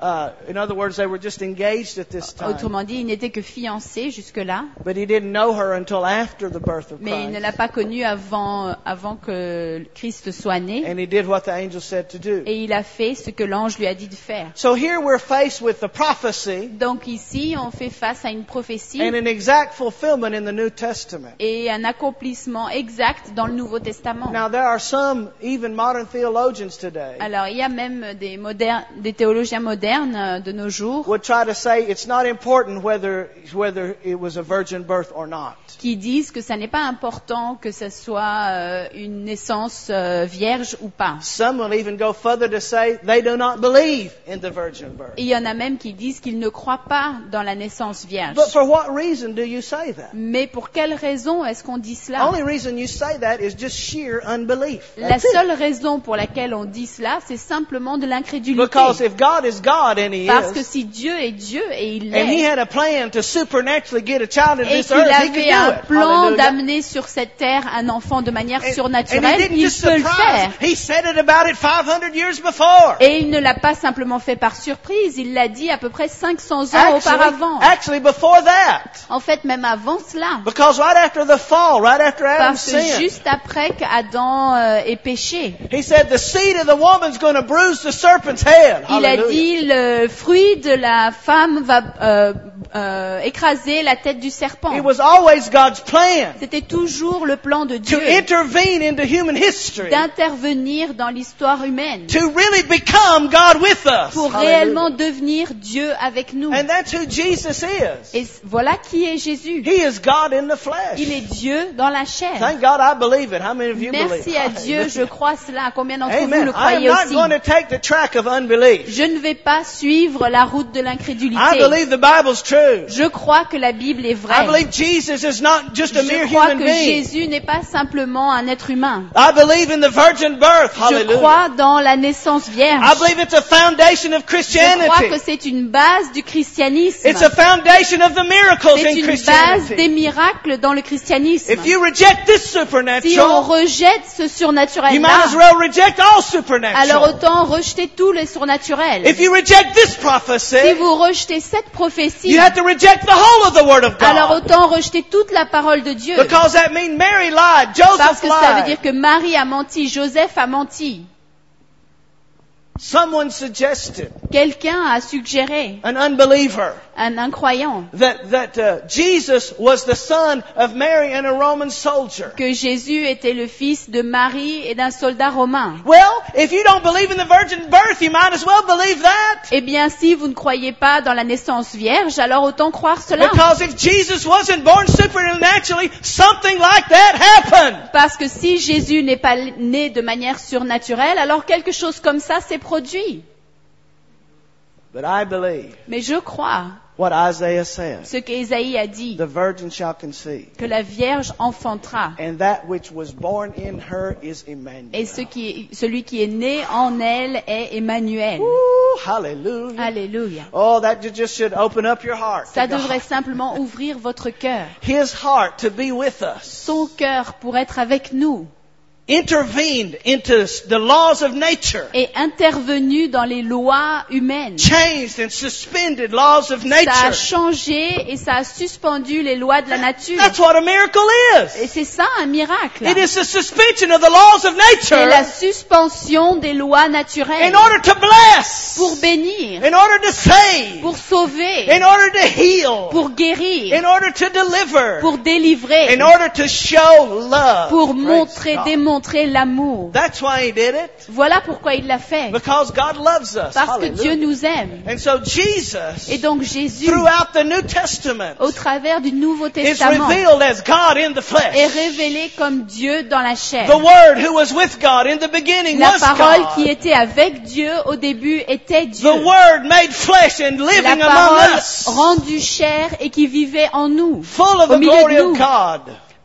Uh, in other words, they were just engaged at this time. Autrement dit, il n'était que fiancé jusque-là, But he didn't know her until after the birth of mais il ne Christ. l'a pas connue avant, avant que Christ soit né. And he did what the angel said to do. Et il a fait ce que l'ange lui a dit de faire. So here we're faced with the prophecy Donc ici, on fait face à une prophétie and an exact fulfillment in the New Testament. et un accomplissement exact dans le Nouveau Testament. Now there are some, even modern theologians today, Alors, il y a même des, modernes, des théologiens modernes euh, de nos jours would try to say it's not important whether whether it was a virgin birth or not. qui disent que ça n'est pas important que ce soit euh, une naissance euh, vierge ou pas. Some will even go further to say they do not believe in the virgin birth. Et il y en a même qui disent qu'ils ne croient pas dans la naissance vierge. But for what reason do you say that? Mais pour quelle raison est-ce qu'on dit The cela? only reason you say that is just sheer unbelief. La That's it. seule raison pour laquelle on dit cela, c'est simplement de l'incrédulité. Because if God is God, and He Parce que is, si Dieu est Dieu, et il and He l'est, had a plan to supernaturally get a child into et this qu'il earth, He could avait un do it. plan Hallelujah. d'amener sur cette terre un enfant de manière And- and He surnaturelle, didn't il just peut le surprise. faire. He said it about it five hundred years before. Et il ne l'a pas simplement fait par surprise, il l'a dit à peu près cinq cents ans auparavant. Actually, before that, En fait, même avant cela. because right after the fall, right after Adam Parce que sinned, juste après qu'Adam euh, ait péché, He said the seed of the woman's going to bruise the serpent's head. il a Hallelujah. dit le fruit de la femme va euh, euh, écraser la tête du serpent. It was always God's plan C'était toujours le plan de to Dieu intervene into human history, d'intervenir dans l'histoire humaine to really become God with us. pour Hallelujah. réellement devenir Dieu avec nous. And that's who Jesus is. Et voilà qui est Jésus. He is God in the flesh. Il est Dieu dans la chair. Thank God I believe it. How many of you Merci believe? à Dieu, je crois cela. Combien d'entre vous Amen. le I am croyez not aussi? going to take the track of unbelief. Je ne vais pas suivre la route de I l'incrédulité. believe the Bible's true. Je crois que la Bible est I vraie. believe Jesus is not just a mere Je crois human que being. Jésus n'est pas simplement un être humain. I believe in the virgin birth. Je Hallelujah. crois dans la naissance vierge. I believe it's a foundation of Je crois Christianity. que c'est une base du christianisme. It's a foundation of the miracles C'est in une base Christianity. des miracles dans le christianisme. If you reject this Si on supernatural, rejette ce you might as surnaturel-là, well reject all alors supernatural. autant rejeter tout le surnaturel. If you reject this Si prophecy, vous rejetez cette prophétie, you have to reject the whole of the Word of alors God. autant rejeter toute la parole de Dieu. Because that means Mary lied, Parce Joseph que ça veut lied. dire que Marie a menti, Joseph a menti. Someone suggested, Quelqu'un a suggéré, an unbeliever, un incroyant, that, that uh, Jesus was the son of Mary and a Roman soldier. que Jésus était le fils de Marie et d'un soldat romain. Well, if you don't believe in the virgin birth, you might as well believe that. Eh bien, si vous ne croyez pas dans la naissance vierge, alors autant croire cela. Because if Jesus wasn't born supernaturally, something like that happened. Parce que si Jésus n'est pas né de manière surnaturelle, alors quelque chose comme ça s'est produit. But I believe Mais je crois what Isaiah said. ce qu'Ésaïe a dit, The virgin shall conceive, que la Vierge enfantera. and that which was born in her is Emmanuel. Et ce qui est- celui qui est né en elle est Emmanuel. Ooh, hallelujah. Alléluia. Oh, that just should open up your heart. Ça to God. devrait simplement ouvrir votre cœur, His heart to be with us. son cœur pour être avec nous Intervened into the laws of nature. et intervenu dans les lois humaines. Changed and suspended laws of Ça a nature. changé et ça a suspendu les lois de la nature. That's what a miracle Et is. c'est ça un miracle. It is the suspension of the laws of C'est la nature suspension des lois naturelles in order to bless, pour bénir, in order to save, pour sauver, in order to heal, pour guérir, in order to deliver, pour délivrer, in order to show love. pour Praise montrer, God. démontrer l'amour. That's why he did it. Voilà pourquoi il l'a fait. Because God loves us. Parce que Dieu Hallelujah. nous aime. And so Jesus, Et donc Jésus, throughout the New Testament, au travers du Nouveau is Testament, revealed as God in the est flesh. révélé comme Dieu dans la chair. The Word who was with God in the beginning La was parole qui God. était avec Dieu au début était Dieu. The Word made flesh and La living among parole us. rendue chair et qui vivait en nous, Full of au the milieu glory de of nous, God.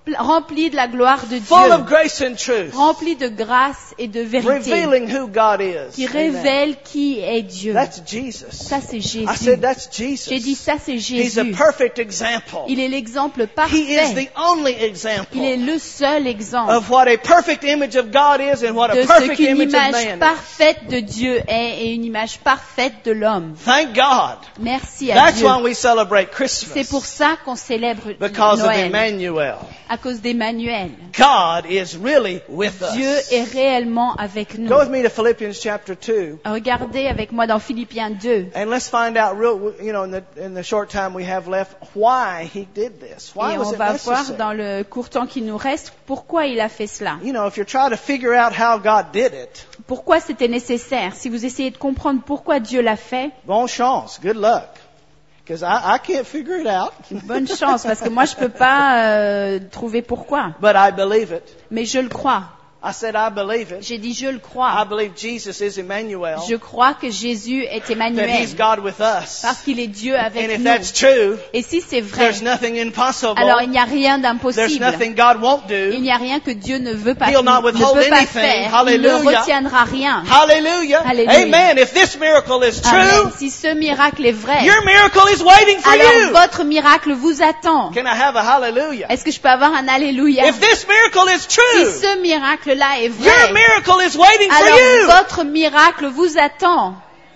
pl- rempli de la gloire de full of Dieu, grace and truth, rempli de grâce et de vérité, revealing who God is. qui Amen. révèle qui est Dieu. That's Jesus. Ça, c'est I Jésus. said that's Jesus. J'ai dit, ça, c'est He's a Jésus. perfect example. Il est l'exemple He is parfait. the only Il est example le seul exemple of what a perfect image of God is and what de a ce perfect qu'une image of image man is. parfaite de Dieu est et une image parfaite de l'homme. Thank God. Merci à That's Dieu. why we celebrate C'est pour Christmas. ça qu'on célèbre Because of Noël, Emmanuel. à cause d'Emmanuel. God is really with Dieu us. est réellement avec nous. Go with me to Philippians chapter two. Regardez avec moi dans Philippiens deux. And let's find out real, you know, in the, in the short time we have left, why he did this. Why Et was on it va voir necessary? dans le court temps qui nous reste pourquoi il a fait cela. You know, if you're trying to figure out how God did it, Pourquoi c'était nécessaire. Si vous essayez de comprendre pourquoi Dieu l'a fait, bonne chance, good luck. Because I, I can't figure it out. bonne chance, parce que moi je peux pas euh, trouver pourquoi. But I believe it. Mais je le crois. I said I believe it. J'ai dit je le I crois. believe Jesus is Emmanuel. Je crois que Jésus est That Emmanuel, he's God with us. parce qu'il est Dieu And avec if nous. that's true, Et si c'est vrai, there's nothing impossible. alors il n'y a rien There's d'impossible. nothing God won't Il do. n'y a rien que Dieu ne veut pas, He'll not ne withhold peut pas anything. faire. Il ne Hallelujah. retiendra rien. Hallelujah. Hallelujah. Amen. If this miracle is Amen. true, Si ce miracle est vrai, your miracle is waiting for alors you. votre miracle vous attend. Can I have a hallelujah? Est-ce que je peux avoir un alléluia? If this miracle is Si true, ce miracle-là est your vrai, miracle is waiting for alors you. votre miracle vous attend.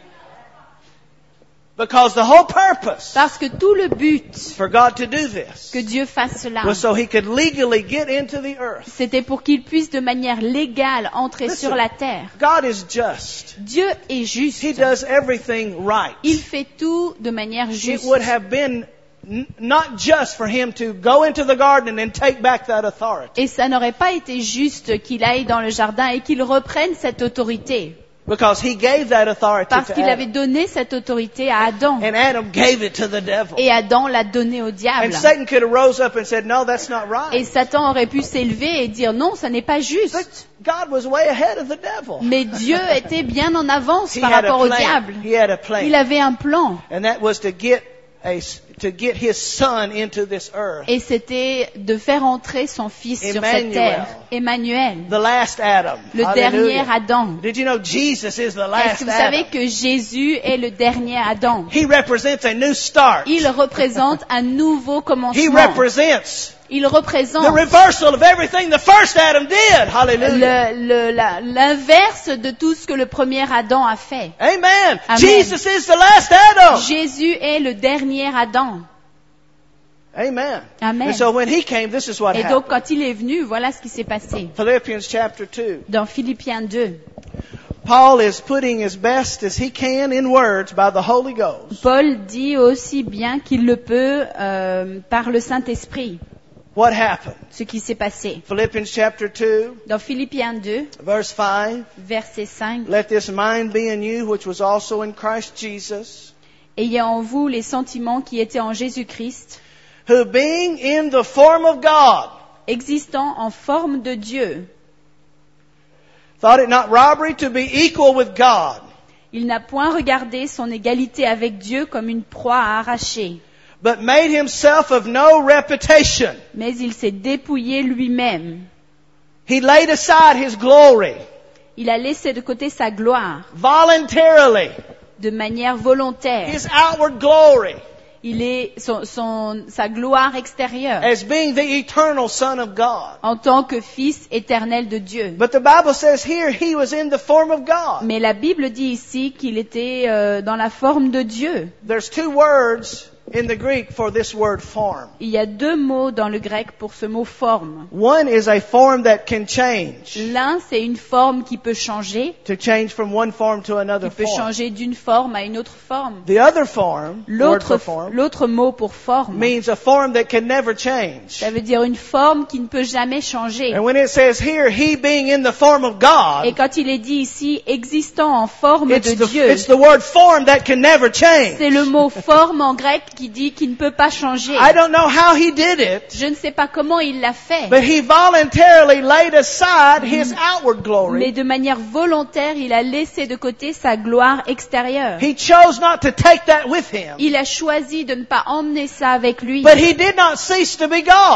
Because the whole purpose Parce que tout le but for God to do this que Dieu fasse cela, was so he could legally get into the earth. c'était pour qu'il puisse de manière légale entrer Listen. sur la terre. God is just. Dieu est He juste. does everything right. Il fait tout de manière It juste. would have been n- not just for him to go into the garden and take back that authority. Et ça n'aurait pas été juste qu'il aille dans le jardin et qu'il reprenne cette autorité. Because he gave that authority Parce to qu'il avait Adam. donné cette autorité à Adam. And Adam gave it to the devil. Et Adam l'a donnée au diable. And Satan could have rose up and said, no, that's not Et right. Satan aurait pu s'élever et dire non, ça n'est pas But juste. God was way ahead of the devil. Mais Dieu était bien en avance He par had a rapport au plan. diable. He had a Il plan. avait un plan. And that was to get a, to get his son into this earth. Et c'était de faire entrer son fils sur cette Emmanuel. terre. Emmanuel. The last Adam. Le Hallelujah. dernier Adam. Did you know Jesus is the Est-ce last que vous savez Adam? que Jésus est le dernier Adam? He represents a new start. Il représente un nouveau He commencement. represents Il the représente reversal of everything the first Adam did. Hallelujah. le- le- la- l'inverse de tout ce que le premier Adam a fait. Amen. Amen. Jesus is the last Adam. Jésus est le dernier Adam. Amen. Amen. And so when he came, this is what Et donc, happened. quand il est venu, voilà ce qui s'est passé. Philippians chapter two. Dans Philippiens deux, Paul is putting as best as he can in words by the Holy Ghost Paul dit aussi bien qu'il le peut euh, par le Saint-Esprit what happened. ce qui s'est passé. Philippians chapter two, Dans Philippiens deux, verse five. verset cinq, Let this mind be in you, which was also in Christ Jesus, ayez en vous les sentiments qui étaient en Jésus-Christ, who being in the form of God, existant en forme de Dieu, thought it not robbery to be equal with God, il n'a point regardé son égalité avec Dieu comme une proie à arracher, but made himself of no reputation. mais il s'est dépouillé lui-même. He laid aside his glory Il a laissé de côté sa gloire voluntarily, de manière volontaire. his outward glory, Il est son, son- sa gloire extérieure as being the eternal Son of God. en tant que fils éternel de Dieu. But the Bible says here he was in the form of God. Mais la Bible dit ici qu'il était euh, dans la forme de Dieu. There's two words in the Greek for this word form. Il y a deux mots dans le grec pour ce mot forme. One is a form that can change, L'un, c'est une forme qui peut changer, to change from one form to qui another peut form. changer d'une forme à une autre forme. The other form, word L'autre, for form, l'autre mot pour forme, means a form that can never change. ça veut dire une forme qui ne peut jamais changer. And when it says here, he being in the form of Et God, quand il est dit ici, existant en forme it's de the, Dieu, it's the word form that can never change. c'est le mot forme en grec qui dit qu'il ne peut pas changer. I don't know how he did it, Je ne sais pas comment il l'a fait, but he voluntarily laid aside his outward mais glory. de manière volontaire, il a laissé de côté sa gloire extérieure. He chose not to take that with him, Il a choisi de ne pas emmener ça avec lui. but he did not cease to be God.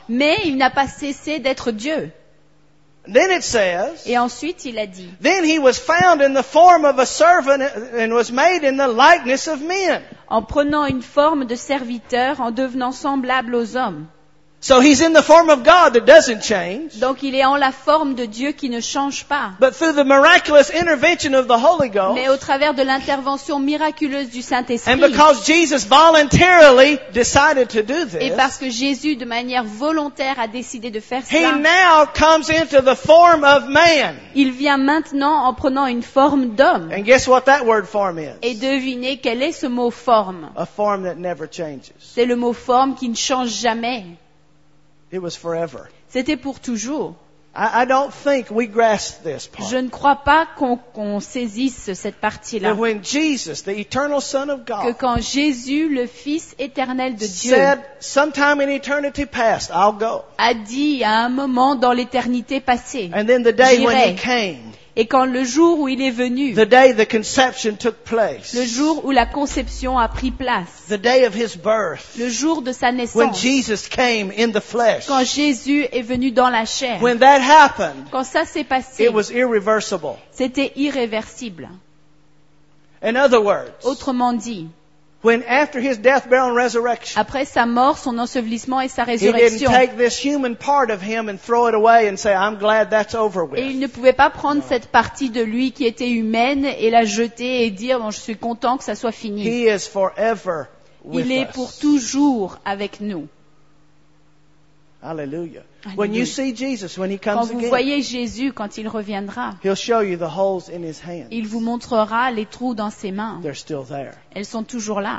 mais il n'a pas cessé d'être Dieu. Then it says, Et ensuite, il a dit, then he was found in the form of a servant and was made in the likeness of men. en prenant une forme de serviteur, en devenant semblable aux hommes. So he's in the form of God that doesn't change. Donc il est en la forme de Dieu qui ne change pas. But through the miraculous intervention of the Holy Ghost, Mais au travers de l'intervention miraculeuse du and Saint-Esprit, because Jesus voluntarily decided to do et this, parce que Jésus, de manière volontaire, a décidé de faire he cela, now comes into the form of man. il vient maintenant en prenant une forme d'homme. And guess what that word form is? Et devinez quel est ce mot forme. A form that never changes. C'est le mot forme qui ne change jamais. It was forever. C'était pour toujours. I, I don't think we grasp this part. Je ne crois pas qu'on qu'on saisisse cette partie-là. That when Jesus, the eternal Son of Que God, quand Jésus, le Fils éternel de Dieu, said, sometime in eternity past, I'll go. a dit à un moment dans l'éternité passée, And then the day when J'irai. he came, et quand le jour où il est venu, the day the conception took place, le jour où la conception a pris place, the day of his birth, le jour de sa when naissance, Jesus came in the flesh, quand Jésus est venu dans la chair, when that happened, quand ça s'est passé, it was irreversible. c'était irréversible. In other words, Autrement dit, when after his death, burial, and resurrection, après sa mort, son ensevelissement et sa he didn't résurrection, take this human part of him and throw it away and say, I'm glad that's over et il with. ne pouvait pas prendre cette partie de lui qui était humaine et la jeter et dire, bon, je suis content que ça soit fini. He is forever with Il est us. pour toujours avec nous. Hallelujah. Hallelujah. When you see Jesus, when he Quand comes vous again, voyez Jésus, quand il reviendra, he'll show you the holes in his hands. il vous montrera les trous dans ses mains. They're still there. Elles sont toujours là.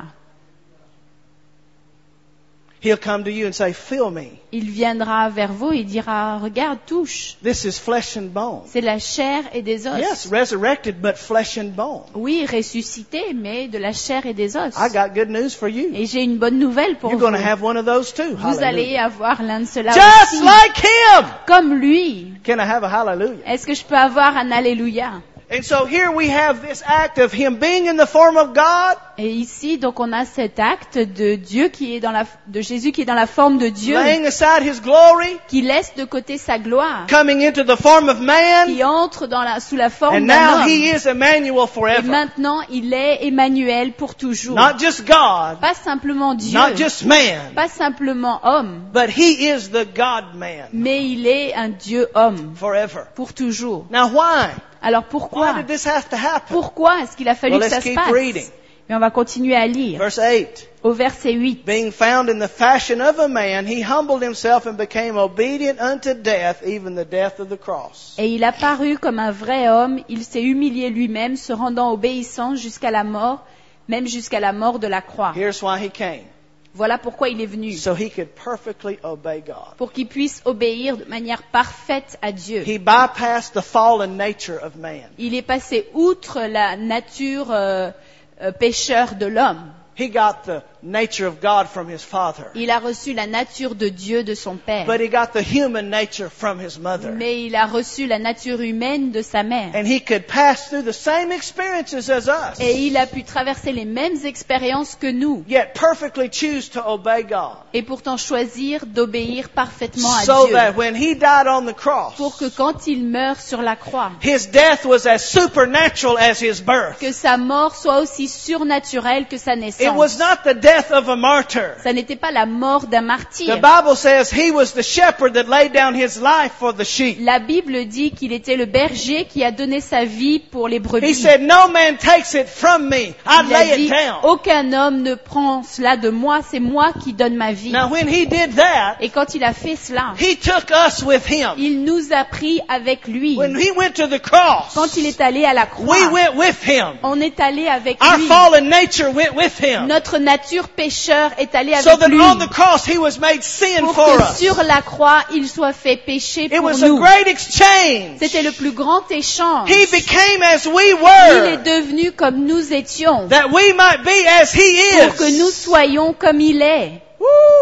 He'll come to you and say, feel me. Il viendra vers vous et dira, regarde, touche. This is flesh and bone. C'est la chair et des os. Yes, resurrected, but flesh and bone. Oui, ressuscité, mais de la chair et des os. I got good news for you. Et j'ai une bonne nouvelle pour You're vous. going to have one of those too. Vous allez Hallelujah. avoir l'un de ceux-là Just aussi. like him. Comme lui. Can I have a hallelujah? Est-ce que je peux avoir un alléluia? And so here we have this act of him being in the form of God, Et ici, donc, on a cet acte de Dieu qui est dans la, de Jésus qui est dans la forme de Dieu, laying aside his glory, qui laisse de côté sa gloire, coming into the form of man, qui entre dans la, sous la forme and d'un now homme. he is Emmanuel Et forever. maintenant, il est Emmanuel pour toujours. Not just God, Pas simplement Dieu, not just man, pas simplement homme, but he is the God-man mais il est un Dieu homme forever. pour toujours. Now why? Alors Why pourquoi did this have to happen? Pourquoi est-ce qu'il a fallu Well, que ça let's se keep passe? reading. Mais on va continuer à lire. Verse eight. Au verset huit. Being found in the fashion of a man, he humbled himself and became obedient unto death, even the death of the cross. Et il apparut comme un vrai homme, il s'est humilié lui-même, se rendant obéissant jusqu'à la mort, même jusqu'à la mort de la croix. Here's why he came. Voilà pourquoi il est venu. So he could perfectly obey God. Pour qu'il puisse obéir de manière parfaite à Dieu. He bypassed the fallen nature of man. Il est passé outre la nature euh, euh, pécheur de l'homme. He got the nature of God from his father. Il a reçu la nature de Dieu de son père. But he got the human nature from his mother. Mais il a reçu la nature humaine de sa mère. And he could pass through the same experiences as us. Et il a pu traverser les mêmes expériences que nous. Yet perfectly choose to obey God. Et pourtant choisir d'obéir parfaitement à So Dieu. that when he died on the cross, Pour que quand il meurt sur la croix, his death was as supernatural as his birth. que sa mort soit aussi surnaturelle que sa It naissance. was not the death of a martyr. Ça n'était pas la mort d'un The martyr. Bible says he was the shepherd that laid down his life for the sheep. La Bible dit qu'il était le berger qui a donné sa vie pour les He brebis. said, no man takes it from me. I Il a lay dit, it down. aucun homme ne prend cela de moi, c'est moi qui donne ma vie. Now when he did that, Et quand il a fait cela, he took us with him. il nous a pris avec lui. When he went to the cross, Quand il est allé à la croix, we went with him. on est allé avec Our lui. fallen nature went with him. Notre nature pécheur est allée So avec that lui. on the cross he was made sin Pour for que us. sur la croix, il soit fait péché It pour was a nous. great exchange. C'était le plus grand échange. He became as we Il est were, devenu comme nous étions. that we might be as he Pour que nous is. soyons comme il est. Woo!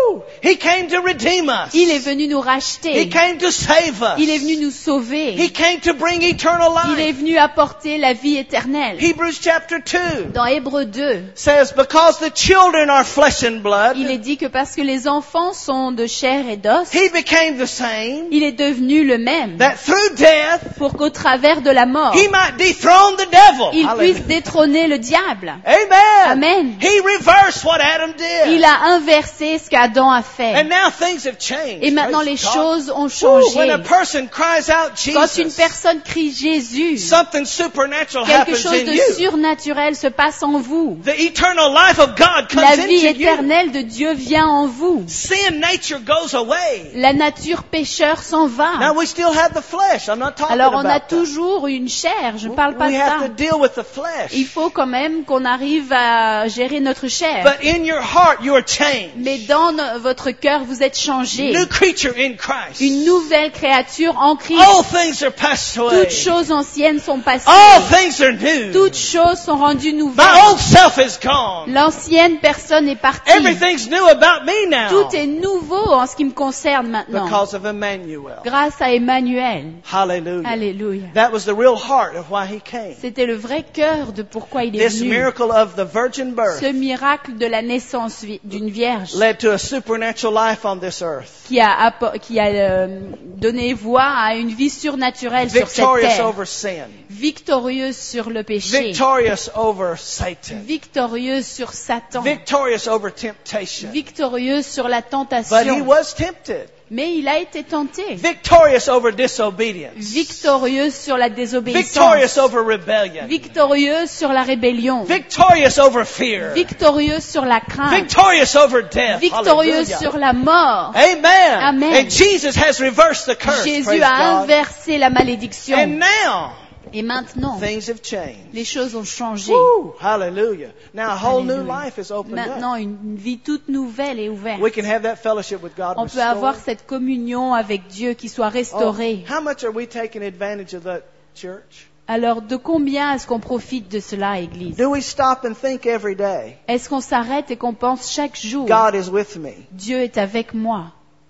He came to redeem us. Il est venu nous He racheter. came to save us. Il est venu nous sauver. He came to bring eternal Il est life. venu apporter la vie éternelle. Hebrews chapter two Dans Hébreux deux, says, because the children are flesh and blood, il est dit que parce que les enfants sont de chair et d'os, he became the same, il est devenu le même that through death, pour qu'au travers de la mort, he might dethrone the devil. il Hallelujah. puisse détrôner le diable. Amen. Amen. He reversed what Adam did. Il a inversé ce qu'Adam a fait. And now things have changed. Et maintenant Praise les God. choses ont Ooh, when a changé. person cries out Quand une Jesus, personne crie Jésus, something supernatural quelque happens chose in de you. surnaturel se passe en vous. The eternal life of God comes La vie into you. éternelle de Dieu vient en vous. Sin nature goes away. La nature pécheur s'en Now va. we still have the flesh. I'm not talking Alors on about a that. toujours une chair, je ne parle pas We de have to ça. deal with the flesh. Il faut quand même qu'on arrive à gérer notre chair. But in your heart you are changed. Mais dans no- votre cœur, vous êtes changé. New creature in Christ. Une nouvelle créature en Christ. All things are passed away. Toutes choses anciennes sont passées. All things are new. Toutes choses sont rendues My nouvelles. old self is gone. L'ancienne personne est partie. Everything's new about me now. Tout est nouveau en ce qui me concerne maintenant. Because of Emmanuel. Grâce à Emmanuel. Hallelujah. Alléluia. That was the real heart of why he came. C'était le vrai cœur de pourquoi il est This venu. miracle of the virgin birth Ce miracle de la naissance vi- d'une vierge led to a supernatural life on this earth. qui a, appo- qui a euh, donné voix à une vie surnaturelle sur cette Victorious terre. over sin. Victorieuse sur le péché. Victorious over Satan. Victorieuse sur Satan. Victorious over temptation. Victorieuse sur la But he tentation. was tempted. Mais il a été tenté. Victorious over disobedience. Victorieuse sur la désobéissance. Victorious over rebellion. Victorieuse sur la rébellion. Victorious over fear. Victorieuse sur la crainte. Victorious over death. Victorieuse Hallelujah. sur la mort. Amen. Amen. And Jesus has reversed the curse. Jésus Praise a God. inversé la malédiction. And now Et maintenant, things have changed. les choses ont changé. Woo, hallelujah. Now a whole new Alléluia. life is opened up. Maintenant, une une vie toute nouvelle est ouverte. We can have that fellowship with God On peut avoir restored. cette communion avec Dieu qui soit Oh, restaurée. how much are we taking advantage of that, church? Alors, de combien est-ce qu'on profite de cela, Église? Do we stop and think every day, Est-ce qu'on s'arrête et qu'on pense chaque jour, God is with me? Dieu est avec moi?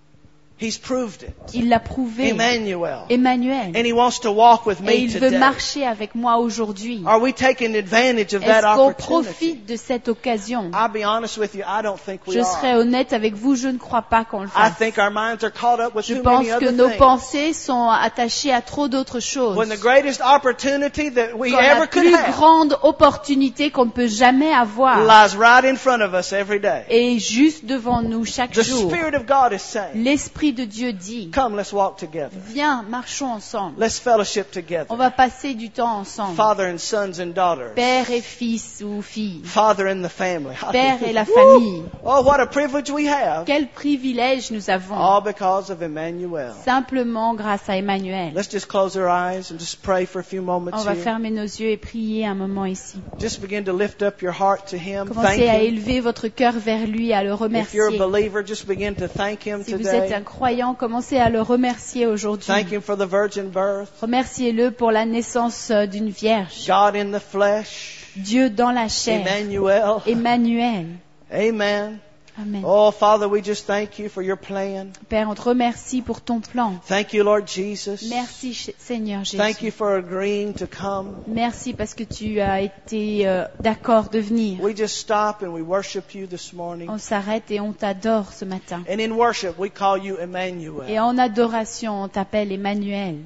He's proved it. Il l'a prouvé. Emmanuel. Emmanuel. And he wants to walk with Et me il veut today. marcher avec moi aujourd'hui. Are we taking advantage of that Est-ce qu'on opportunity? profite de cette occasion? I'll be honest with you, I don't think we Je serai are. honnête avec vous, je ne crois pas qu'on le I fasse. think our minds are caught up with Je too pense many que other nos things. pensées sont attachées à trop d'autres choses. When the greatest opportunity that we Quand la ever could plus have grande opportunité qu'on ne peut jamais avoir lies right in front of us every day. est juste devant nous chaque The jour. Spirit of God is saying, L'Esprit de Dieu dit, come, let's walk together. viens, marchons ensemble. Let's fellowship On together. va passer du temps ensemble. Father and sons and daughters. Père et fils ou fille. Father and the family. Père et la Woo! famille. Oh, what a privilege we have. Quel privilège nous avons. All because of Emmanuel. Simplement grâce à Emmanuel. Let's just close our eyes and just pray for a few moments On va here. fermer nos yeux et prier un moment ici. Just begin to lift up your heart to Him. Thank Commencez à Him. élever votre cœur vers lui, à le If you're a remercier. believer, just begin to thank Him Si vous êtes un today. croyant, commencez à le remercier aujourd'hui. Thank Him for the virgin birth. Remerciez-le pour la naissance euh, d'une vierge. God in the flesh. Dieu dans la chair. Emmanuel. Emmanuel. Amen. Amen. Oh, Father, we just thank you for your plan. Père, on te remercie pour ton plan. Thank you, Lord Jesus. Merci, Ch- Seigneur Thank you Jésus. for agreeing to come. Merci parce que tu as été euh, d'accord de venir. We just stop and we worship you this morning. On s'arrête et on t'adore ce matin. And in worship, we call you Et Emmanuel. en adoration, on t'appelle Emmanuel.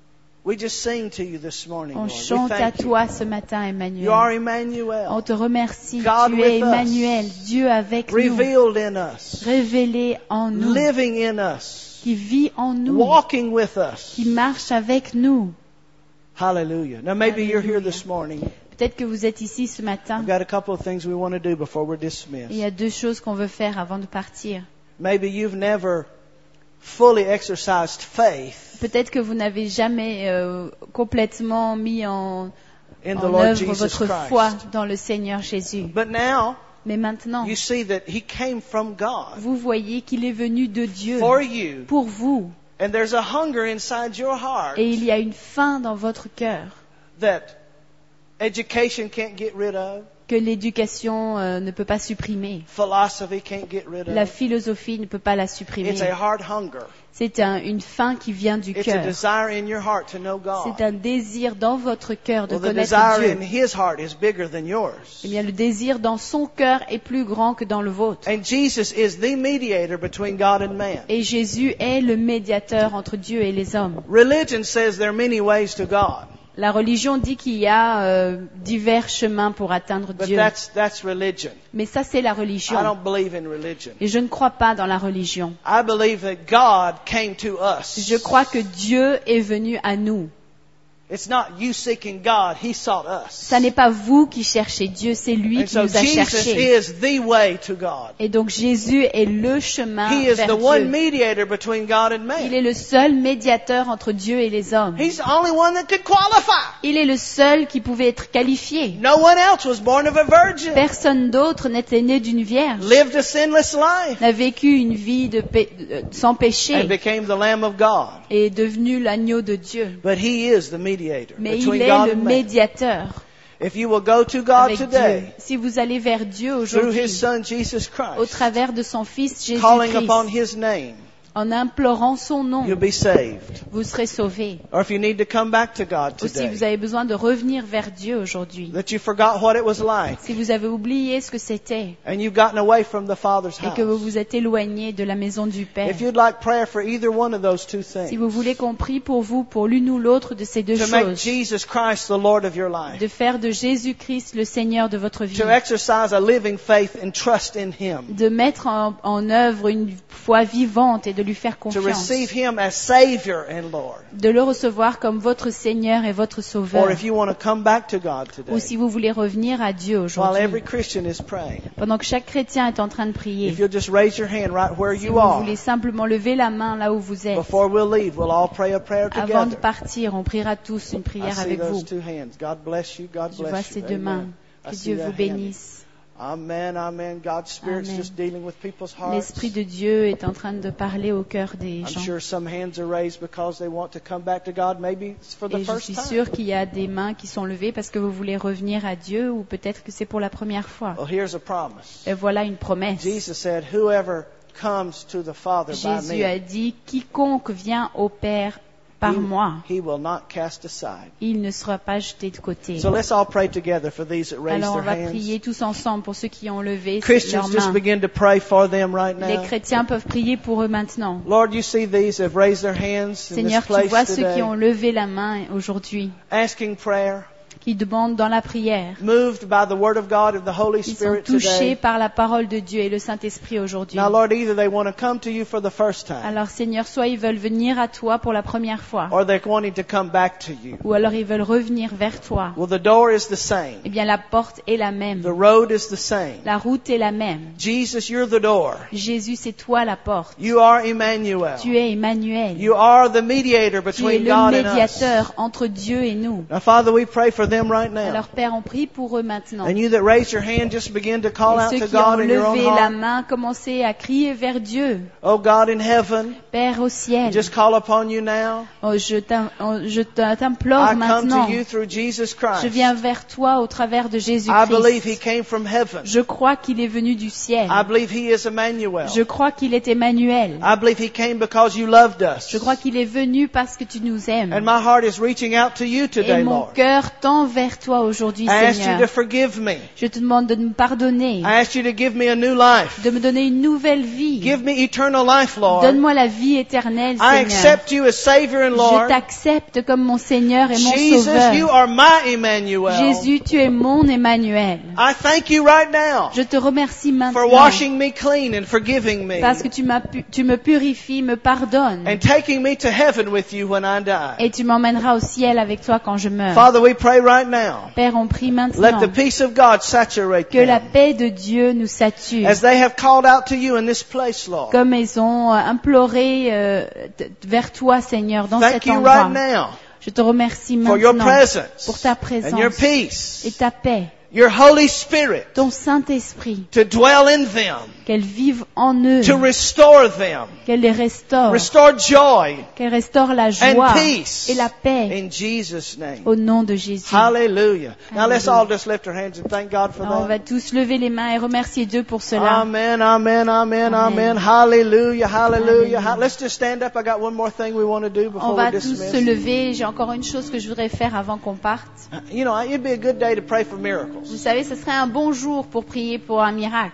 We just sing to you this morning, On Lord. We chante à thank you. toi ce matin, You are Emmanuel. Emmanuel, On te remercie. God Tu es with us. Emmanuel, Dieu avec nous, revealed in us, révélé en nous, living in us, qui vit en nous, walking with us. qui marche avec nous. Hallelujah. Now maybe you're here Hallelujah. this morning. Peut-être que vous êtes ici ce matin. I've got a couple of things we want to do before we're Et il dismissed. y a deux choses qu'on veut faire avant de partir. Maybe you've never fully exercised faith Peut-être que vous n'avez jamais euh, complètement mis en, in the en Lord œuvre Jesus votre foi Christ. dans le Seigneur Jésus. But now Mais maintenant, you see that He came from God vous voyez qu'il est venu de Dieu for you, pour vous. and there's a hunger inside your heart Et il y a une faim dans votre cœur that education can't get rid of, que l'éducation euh, ne peut pas supprimer. Philosophy can't get rid La of. philosophie ne peut pas la supprimer. It's a heart hunger. C'est un- une faim qui vient du It's a cœur. desire in your heart to know God. C'est un désir dans votre cœur de Well, the connaître desire in Dieu. His heart is bigger than yours. Eh bien, le désir dans son cœur est plus grand que dans le vôtre. And Jesus is the mediator between God and man. Et Jésus est le médiateur entre Dieu et les hommes. Religion says there are many ways to God, La religion dit qu'il y a euh, divers chemins pour atteindre but Dieu. that's that's religion. Mais ça, c'est la I religion. don't believe in religion. Et je ne crois pas dans la religion. I believe that God came to us. Je crois que Dieu est venu à nous. It's not you seeking God, He sought us. Ça n'est pas vous qui cherchez Dieu, c'est lui And qui so nous a Jesus cherchés. is the way to God. Et donc Jésus est le chemin He is vers the one Dieu. mediator between God and Il man. est le seul médiateur entre Dieu et les hommes. He's the only one that could qualify. Il est le seul qui pouvait être qualifié. No one else was born of a virgin. Personne d'autre n'était né d'une vierge, Lived a sinless life. n'a vécu une vie de pé- euh, sans And péché became the Lamb of God. et est devenu l'agneau de Dieu. But He is the mediator Mais il between est God le and man. médiateur If you will go to God avec Dieu. today Si vous allez vers Dieu through aujourd'hui, His Son Jesus au Christ, travers de son Fils calling upon Jésus-Christ, His name, en implorant son nom, you'll be saved. vous serez sauvés. Or if you need to come back to God Ou si today, vous avez besoin de revenir vers Dieu aujourd'hui, that you forgot what it was like, si vous avez oublié ce que c'était and you've gotten away from the Father's et que vous house. vous êtes éloigné de la maison du Père, If you'd like prayer for either one of those two si things, vous voulez qu'on prie pour vous, pour l'une ou l'autre de ces deux to make choses, Jesus Christ the Lord of your life, de faire de Jésus-Christ le Seigneur de votre vie, to exercise a living faith and trust in Him, de mettre en, en œuvre une foi vivante et de lui faire to confiance, receive Him as Savior and Lord. de le recevoir comme votre Seigneur et votre Sauveur, Or if you want to come back to God ou today, si vous voulez revenir à Dieu while aujourd'hui, every Christian is praying, pendant que chaque chrétien est en train de prier, if you'll just raise your hand right where si you vous are, voulez simplement lever la main là où vous êtes, before we'll leave, we'll all pray a prayer avant de together. partir, on priera tous une I prière see avec vous. those two hands. God bless you. God Je vois bless ces you. deux mains. Amen. I Que see Dieu that vous hand. bénisse. Amen, amen. God's Spirit's Amen. just dealing with people's hearts. L'Esprit de Dieu est en train de parler au cœur des I'm gens. sure some hands are raised because they want to come back to God. Maybe it's for the Et je first suis time. sûre qu'il y a des mains qui sont levées parce que vous voulez revenir à Dieu ou peut-être que c'est pour la première fois. Well, here's a promise. Et voilà une promesse. Jesus said, "Whoever comes to the Father by Jésus a me, dit, quiconque vient au Père par moi, he, he will not cast aside." il ne sera pas jeté de côté. So let's all pray together for these that raise Alors on their va hands. prier tous ensemble pour ceux qui ont levé Christians, leurs just mains. begin to pray for them right Les now. chrétiens peuvent prier pour eux maintenant. Lord, you see these that have raised their hands in Seigneur, this tu place vois ceux qui today, ont levé la main aujourd'hui, asking prayer, qui demandent dans la prière. moved by the Word of God and the Holy Ils sont Spirit touchés today. par la parole de Dieu et le Saint-Esprit aujourd'hui. Now, Lord, either they want to come to you for the first time, Alors Seigneur, soit ils veulent venir à toi pour la première fois, or they're wanting to come back to you. ou alors ils veulent revenir vers toi. Well, the door is the same. Eh bien la porte est la même, The road is the same. la route est la même. Jesus, you're the door. Jésus, c'est toi la porte. You are Emmanuel. Tu es Emmanuel. You are the mediator Tu es between le God and us. médiateur entre Dieu et nous. Now, Father, we pray for them right now. Alors Père, on prie pour eux maintenant. And you that raise your hand, just begin to call Et out ceux to qui ont God in your own levé la heart. main, commencez à crier vers Dieu. Oh God in heaven, Père au ciel, just call upon you now. oh, je t'im- oh, je t'implore I come maintenant. to you through Jesus Je Christ. viens vers toi au travers de I believe He Jésus-Christ. came from heaven. Je crois qu'il est venu du ciel. I believe He is Emmanuel. Je crois qu'il est Emmanuel. I believe He came because you loved us. Je crois qu'il est venu parce que tu nous aimes. And my heart is reaching out to you Et today, mon Lord. cœur tend vers toi aujourd'hui, I ask you to Seigneur. forgive me. Je te demande de me pardonner, I ask you to give me a new life. de me donner une nouvelle vie. Give me eternal life, Lord. Donne-moi la vie éternelle, I Seigneur. accept you as Savior and Je Lord. t'accepte comme mon Seigneur et mon Jesus, you Sauveur. are my Emmanuel. Jésus, tu es mon Emmanuel. I thank you right now Je te remercie for maintenant washing me clean and forgiving me parce que tu, m'as pu- tu me purifies, me pardonnes and taking me to heaven with you when I die. et tu m'emmèneras au ciel avec toi quand je meurs. Father, we pray right now. Père, on prie Let maintenant the peace of God saturate que la them paix de Dieu nous sature. as they have called out to you in this place, Lord. Comme ils ont euh, imploré euh, t- vers toi, Seigneur, dans Thank cet you endroit. right now Je te remercie for your maintenant presence pour ta and your présence peace et ta paix your Holy Spirit ton Saint-Esprit, to dwell in them, qu'elle vive en eux, to restore them, qu'elle les restaure, restore joy qu'elle restaure la and joie peace et la paix in Jesus' name. au nom de Jésus. Hallelujah. Now let's Hallelujah. all just lift our hands and thank God for Alors, on that. va tous lever les mains et remercier Dieu pour cela. Amen, amen, amen, Amen. amen. Hallelujah, hallelujah. Hallelujah. Ha- Let's just stand up. I got one more thing we want to do On before va we tous dismiss. se lever. J'ai encore une chose que je voudrais faire avant qu'on parte. You know, it'd be a good day to pray for Vous miracles. savez, ce serait un bon jour pour prier pour un miracle.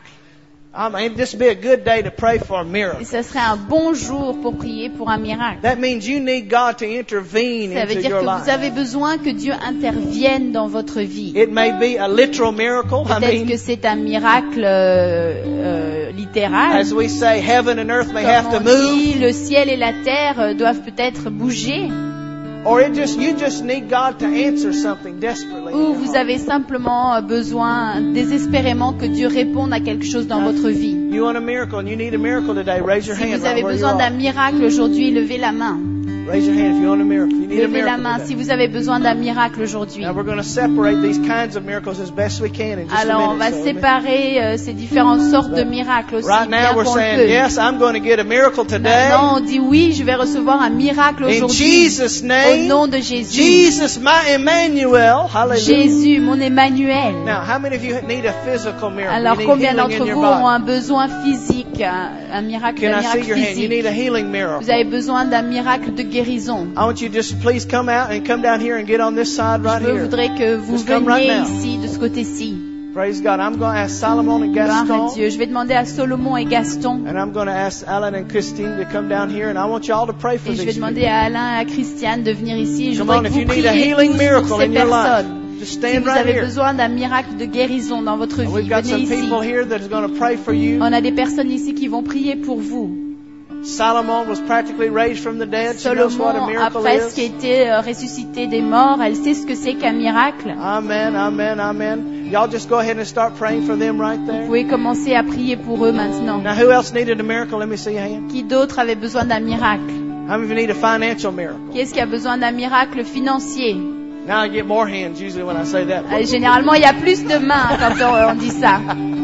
I mean, this would be a good day to pray for a Et miracle. ce serait un bon jour pour prier pour un miracle. That means you need God to intervene Ça veut into dire your que vous life. avez besoin que Dieu intervienne dans votre vie. It may be a literal miracle. I Peut-être mean, que c'est un miracle euh, euh, littéral. as we say, heaven and earth may Comme have to on move. dit, le ciel et la terre euh, doivent peut-être bouger. Or it just you just need God to answer something desperately. in Ou your vous heart. avez simplement besoin désespérément que Dieu réponde à quelque chose dans votre vie. You want a miracle and you need a miracle today, raise your Si hand vous avez right where you besoin d'un are. miracle aujourd'hui, levez la main. Raise your hand if you want a miracle. You need a Levez la miracle main today. si vous avez besoin d'un miracle aujourd'hui. Now we're going to separate these kinds of miracles as best we can in just Alors a on va minute. So, séparer euh, ces différentes sortes de miracles aussi right bien now we're qu'on le saying, peut. yes, I'm going to get a miracle today. Maintenant on dit oui, je vais recevoir un miracle In aujourd'hui Jesus' au name. nom de Jésus. Jesus, my Emmanuel. Hallelujah. Jésus, mon Emmanuel. Now, how many of you need a physical miracle? Alors you need combien healing d'entre in your vous ont body. un besoin physique, un, un miracle, Can un I see miracle your hand? You need physique? a healing miracle. Vous avez besoin d'un miracle de guérison. I want you to just please come out and come down here and get on this side right Je here. voudrais que vous Just come right veniez now. ici, de ce côté-ci. Praise God. I'm going to ask Solomon and Gloire à Gaston. Dieu. Je vais demander à Solomon et Gaston. And I'm going to ask Alan and Christine to come down here, and I want you all to pray for Et je vais these demander people. à Alain et à Christiane de venir ici. Je Come voudrais on, que if vous you need a priez healing tous miracle pour ces in your life, personnes. just Si stand vous right avez here. besoin d'un miracle de guérison dans votre And vie, we've got venez some ici. people here that is going to pray for you. On a des personnes ici qui vont prier pour vous. Solomon was practically raised from the dead. She knows what a Solomon a miracle presque is. été euh, ressuscité des morts. Elle sait ce que c'est qu'un miracle. Amen, amen, amen. Y'all just go ahead and start praying for them right Vous there. pouvez commencer à prier pour eux maintenant. Now, who else needed a miracle? Let me see your hand. Qui d'autre avait besoin d'un miracle? How many of you need a financial miracle? Qui est-ce qui a besoin d'un miracle financier? Now I get more hands usually when I say that. Euh, Généralement, il y a plus de mains quand on, on dit ça.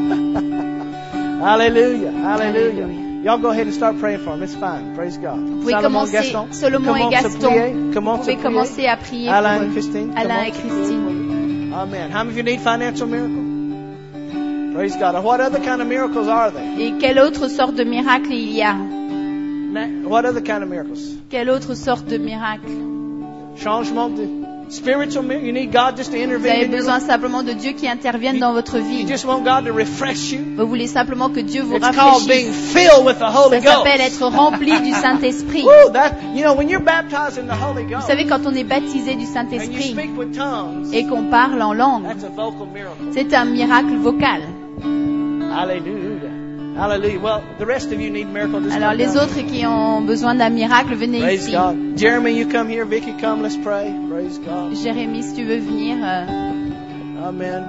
Hallelujah, hallelujah. Hallelujah. Y'all go ahead and start praying for them. It's fine. Praise God. Vous pouvez Solomon, commencer, Gaston. Solomon et Commence à Gaston, prier. Commence vous pouvez à prier. commencer à prier pour Alain et eux. Christine. Alain et commence. Christine. Amen. How many of you need financial miracle? Praise God. What other kind of miracles are there? Et quelle autre sorte de miracle il y a? Na- What other kind of miracles? Quelle autre sorte de miracle? Changement de spiritual miracle. You need God just to Vous intervene avez in your besoin life. simplement de Dieu qui intervienne dans votre You vie. just want God to refresh you. Vous voulez simplement que Dieu vous It's called being rafraîchisse. filled with the Holy Ça s'appelle Ghost. être rempli du Saint-Esprit. Woo, that, you know, when you're baptized in the Holy Vous Ghost savez, quand on est baptisé du and you Saint-Esprit speak with tongues, et qu'on parle en langue, that's a vocal miracle. c'est un miracle vocal. Hallelujah. Hallelujah. Well, the rest of you need miracle. Just Alors come les down. autres qui ont besoin d'un miracle, venez Praise ici. God. Jeremy, you come here. Vicky, come. Let's pray. Praise God. Jérémie, si tu veux venir. euh,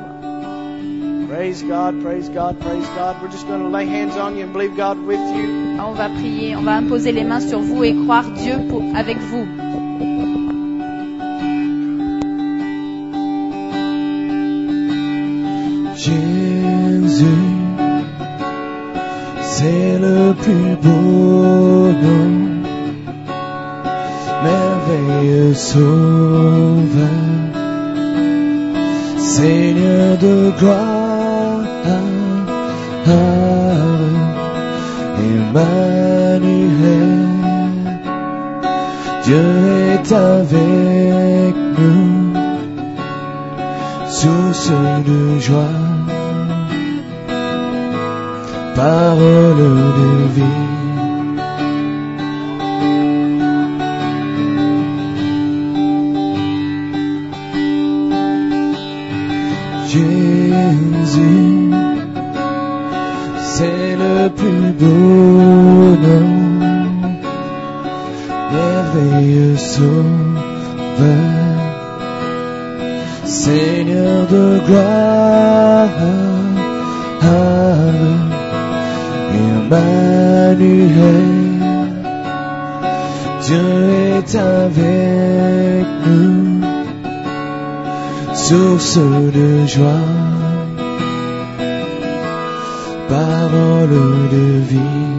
Amen. Praise God. Praise God. Praise God. We're just going to lay hands on you and believe God with you. On va prier, on va imposer les mains sur vous et croire Dieu pour, avec vous. Jésus, c'est le plus beau nom, merveilleux sauveur, Seigneur de gloire, Emmanuel, Dieu est avec nous, source de joie. Parole de vie. Jésus, c'est le plus beau nom, merveilleux sauveur, Seigneur de gloire. Emmanuel, Dieu est avec nous, source de joie. parole de vie,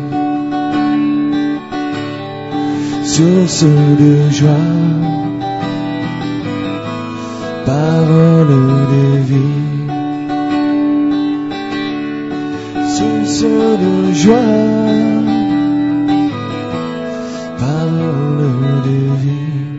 source de joie, parole de vie, source de joie, parole de vie.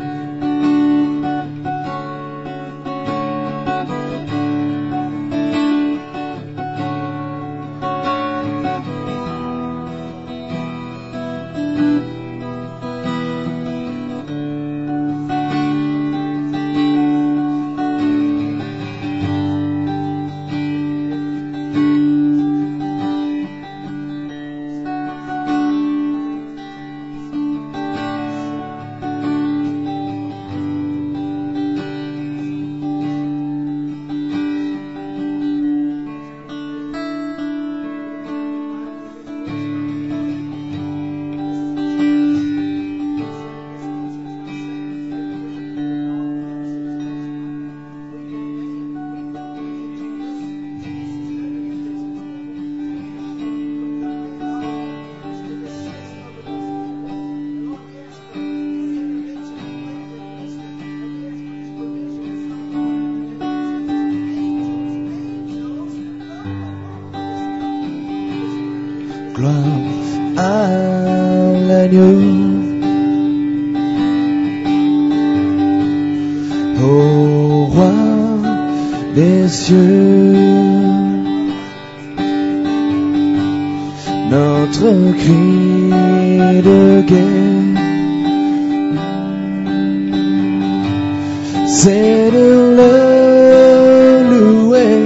Gloire à l'agneau, au roi des cieux, notre cri de guerre, c'est de le louer.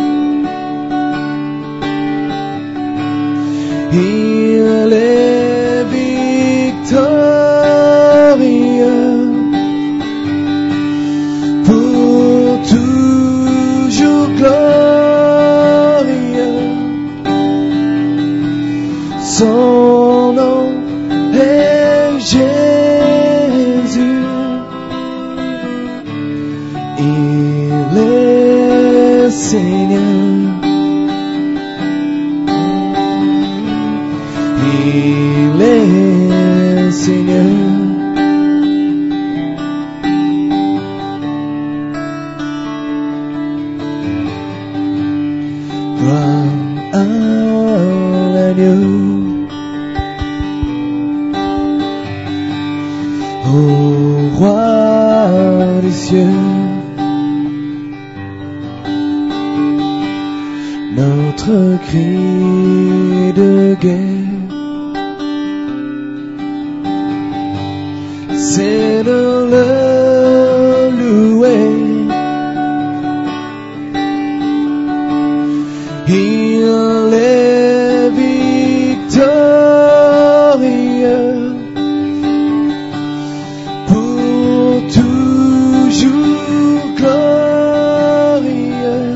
Il est victorieux pour toujours glorieux. Son nom est Jésus. Il est Seigneur. Il est Seigneur. Gloire à l'agneau, au roi des cieux, notre cri de guerre, c'est de le louer. Il est victorieux pour toujours glorieux.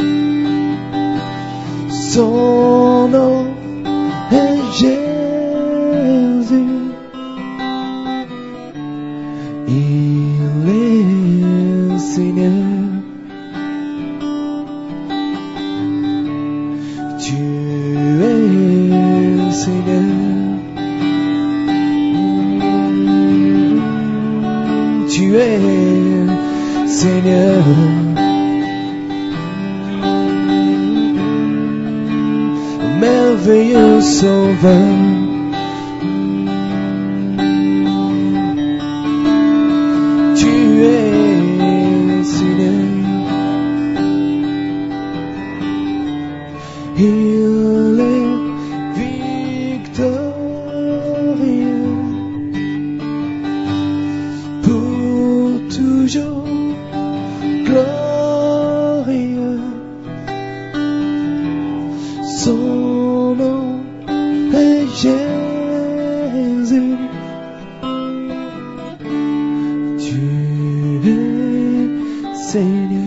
Son nom est Jésus. Il est Seigneur. Tu es Seigneur. Tu es Seigneur. Merveilleux Sauveur. Tu es Seigneur. Il est victorieux pour toujours glorieux. Son nom est Jésus. Tu es Seigneur.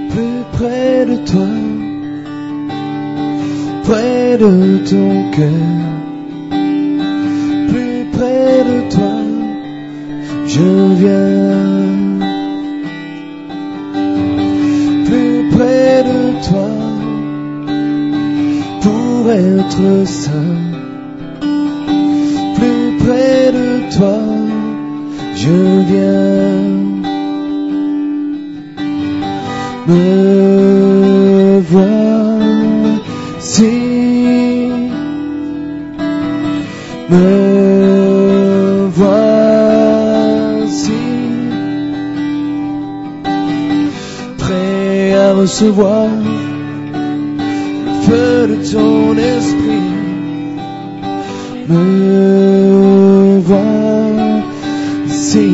plus près de toi, près de ton cœur, plus près de toi, je viens. Plus près de toi, pour être saint, plus près de toi, je viens. Me voici, me voici, prêt à recevoir le feu de ton esprit. Me voici,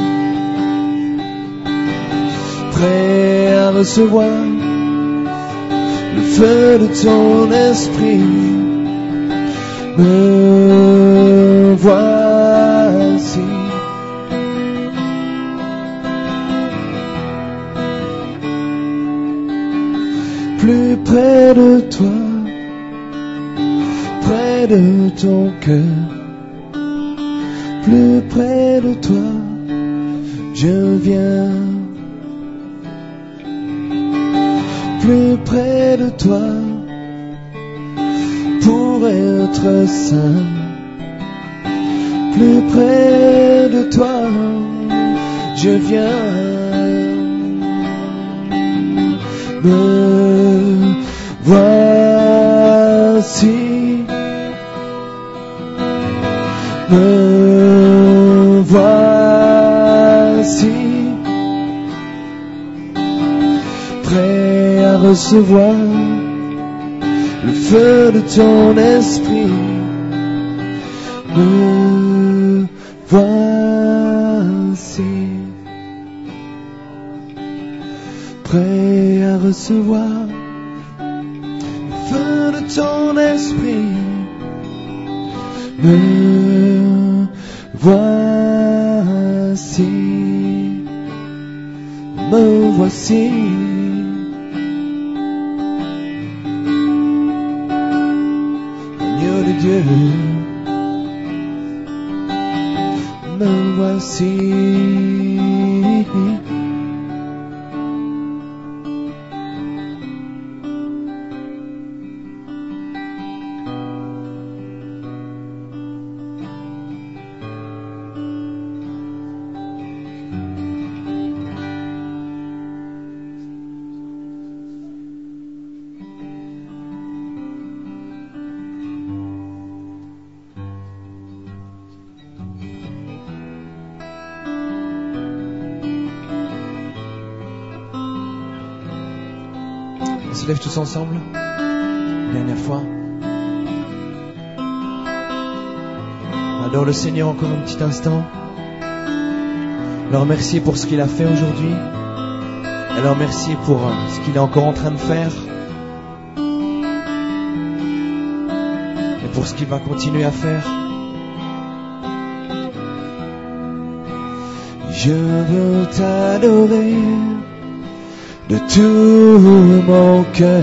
prêt à recevoir le feu de ton esprit. Me voici. Plus près de toi, près de ton cœur, plus près de toi, je viens. Plus près de toi, pour être saint, plus près de toi, je viens. Me voici, me voici, prêt à recevoir le feu de ton esprit. Me voici, prêt à recevoir le feu de ton esprit. Me voici, me voici. Agneau de Dieu, me voici. On se lève tous ensemble. Dernière fois. On adore le Seigneur encore un petit instant. Le remercier pour ce qu'il a fait aujourd'hui. Et le remercier pour ce qu'il est encore en train de faire. Et pour ce qu'il va continuer à faire. Je veux t'adorer de tout mon cœur,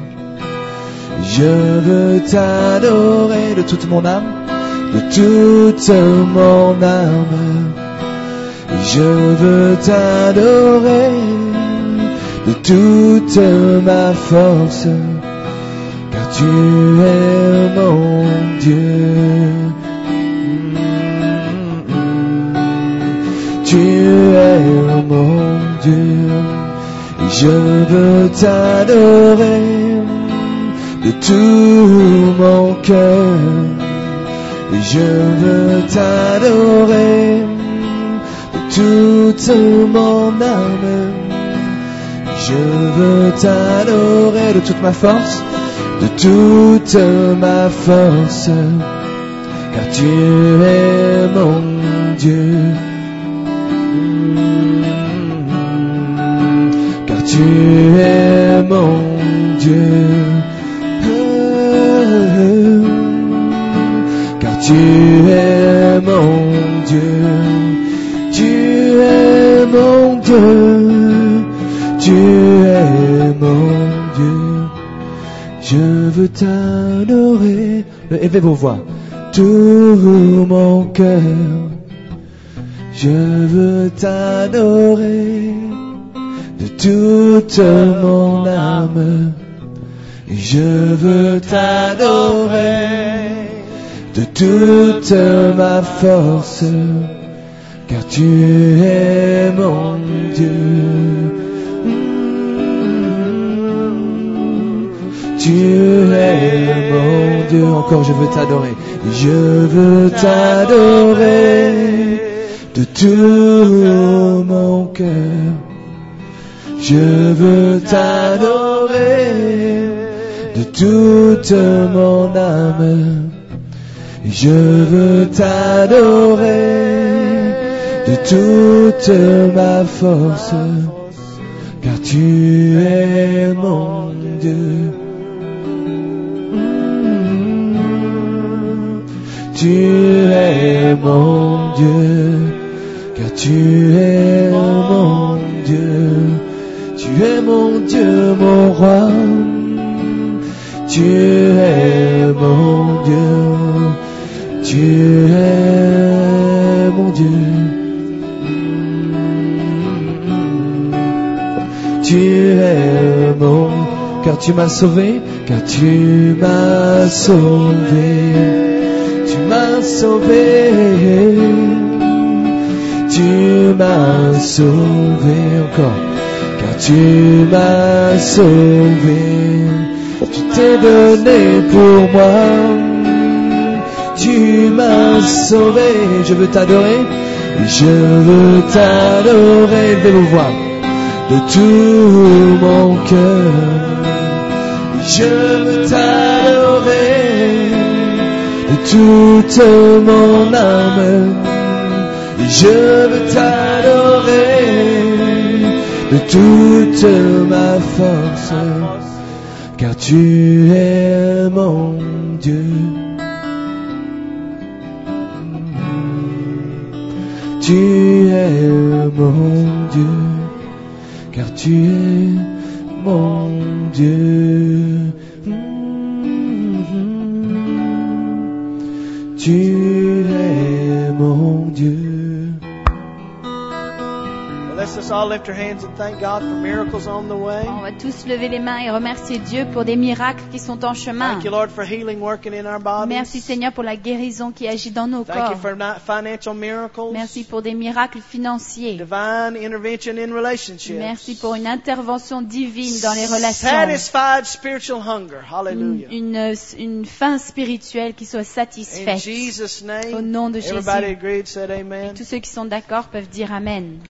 je veux t'adorer de toute mon âme, de toute mon âme. Je veux t'adorer de toute ma force, car tu es mon Dieu. Tu es mon Dieu. Je veux t'adorer de tout mon cœur. Je veux t'adorer de toute mon âme. Je veux t'adorer de toute ma force, de toute ma force, car tu es mon Dieu. Tu es mon Dieu, car tu es mon Dieu, tu es mon Dieu, tu es Je veux t'adorer. Élevez vos voix. Tout mon cœur. Je veux t'adorer de toute mon âme. Je veux t'adorer de toute ma force, car tu es mon Dieu. Tu es mon Dieu. Encore, je veux t'adorer. Je veux t'adorer de tout mon cœur. Je veux t'adorer de toute mon âme. Je veux t'adorer de toute ma force, car tu es mon Dieu. Tu es mon Dieu, car tu es mon Dieu. Tu es mon Dieu, mon roi. Tu es mon Dieu. Tu es mon Dieu. Tu es mon, car tu m'as sauvé, car tu m'as sauvé. Tu m'as sauvé. Tu m'as sauvé encore, car tu m'as sauvé. Tu t'es donné pour moi. Tu m'as sauvé. Je veux t'adorer. Je veux t'adorer. Levez vos voix. De tout mon cœur. Je veux t'adorer. De toute mon âme. Je veux t'adorer de toute ma force, car tu es mon Dieu. Tu es mon Dieu, car tu es mon Dieu. Tu es mon Dieu. Let's just all lift our hands and thank God for miracles on the way. On va tous lever les mains et remercier Dieu pour des miracles qui sont en chemin. Thank you, Lord, for healing working in our bodies. Merci Seigneur pour la guérison qui agit dans nos Thank you corps. for not financial miracles. Merci pour des miracles financiers. Divine intervention in relationships. Merci pour une intervention divine dans les relations. Satisfied spiritual hunger. Une, Hallelujah. une, une faim spirituelle qui soit In satisfaite. Jesus' Au name. nom de Jésus. Everybody agreed, said Et amen. tous ceux qui sont d'accord peuvent dire Amen.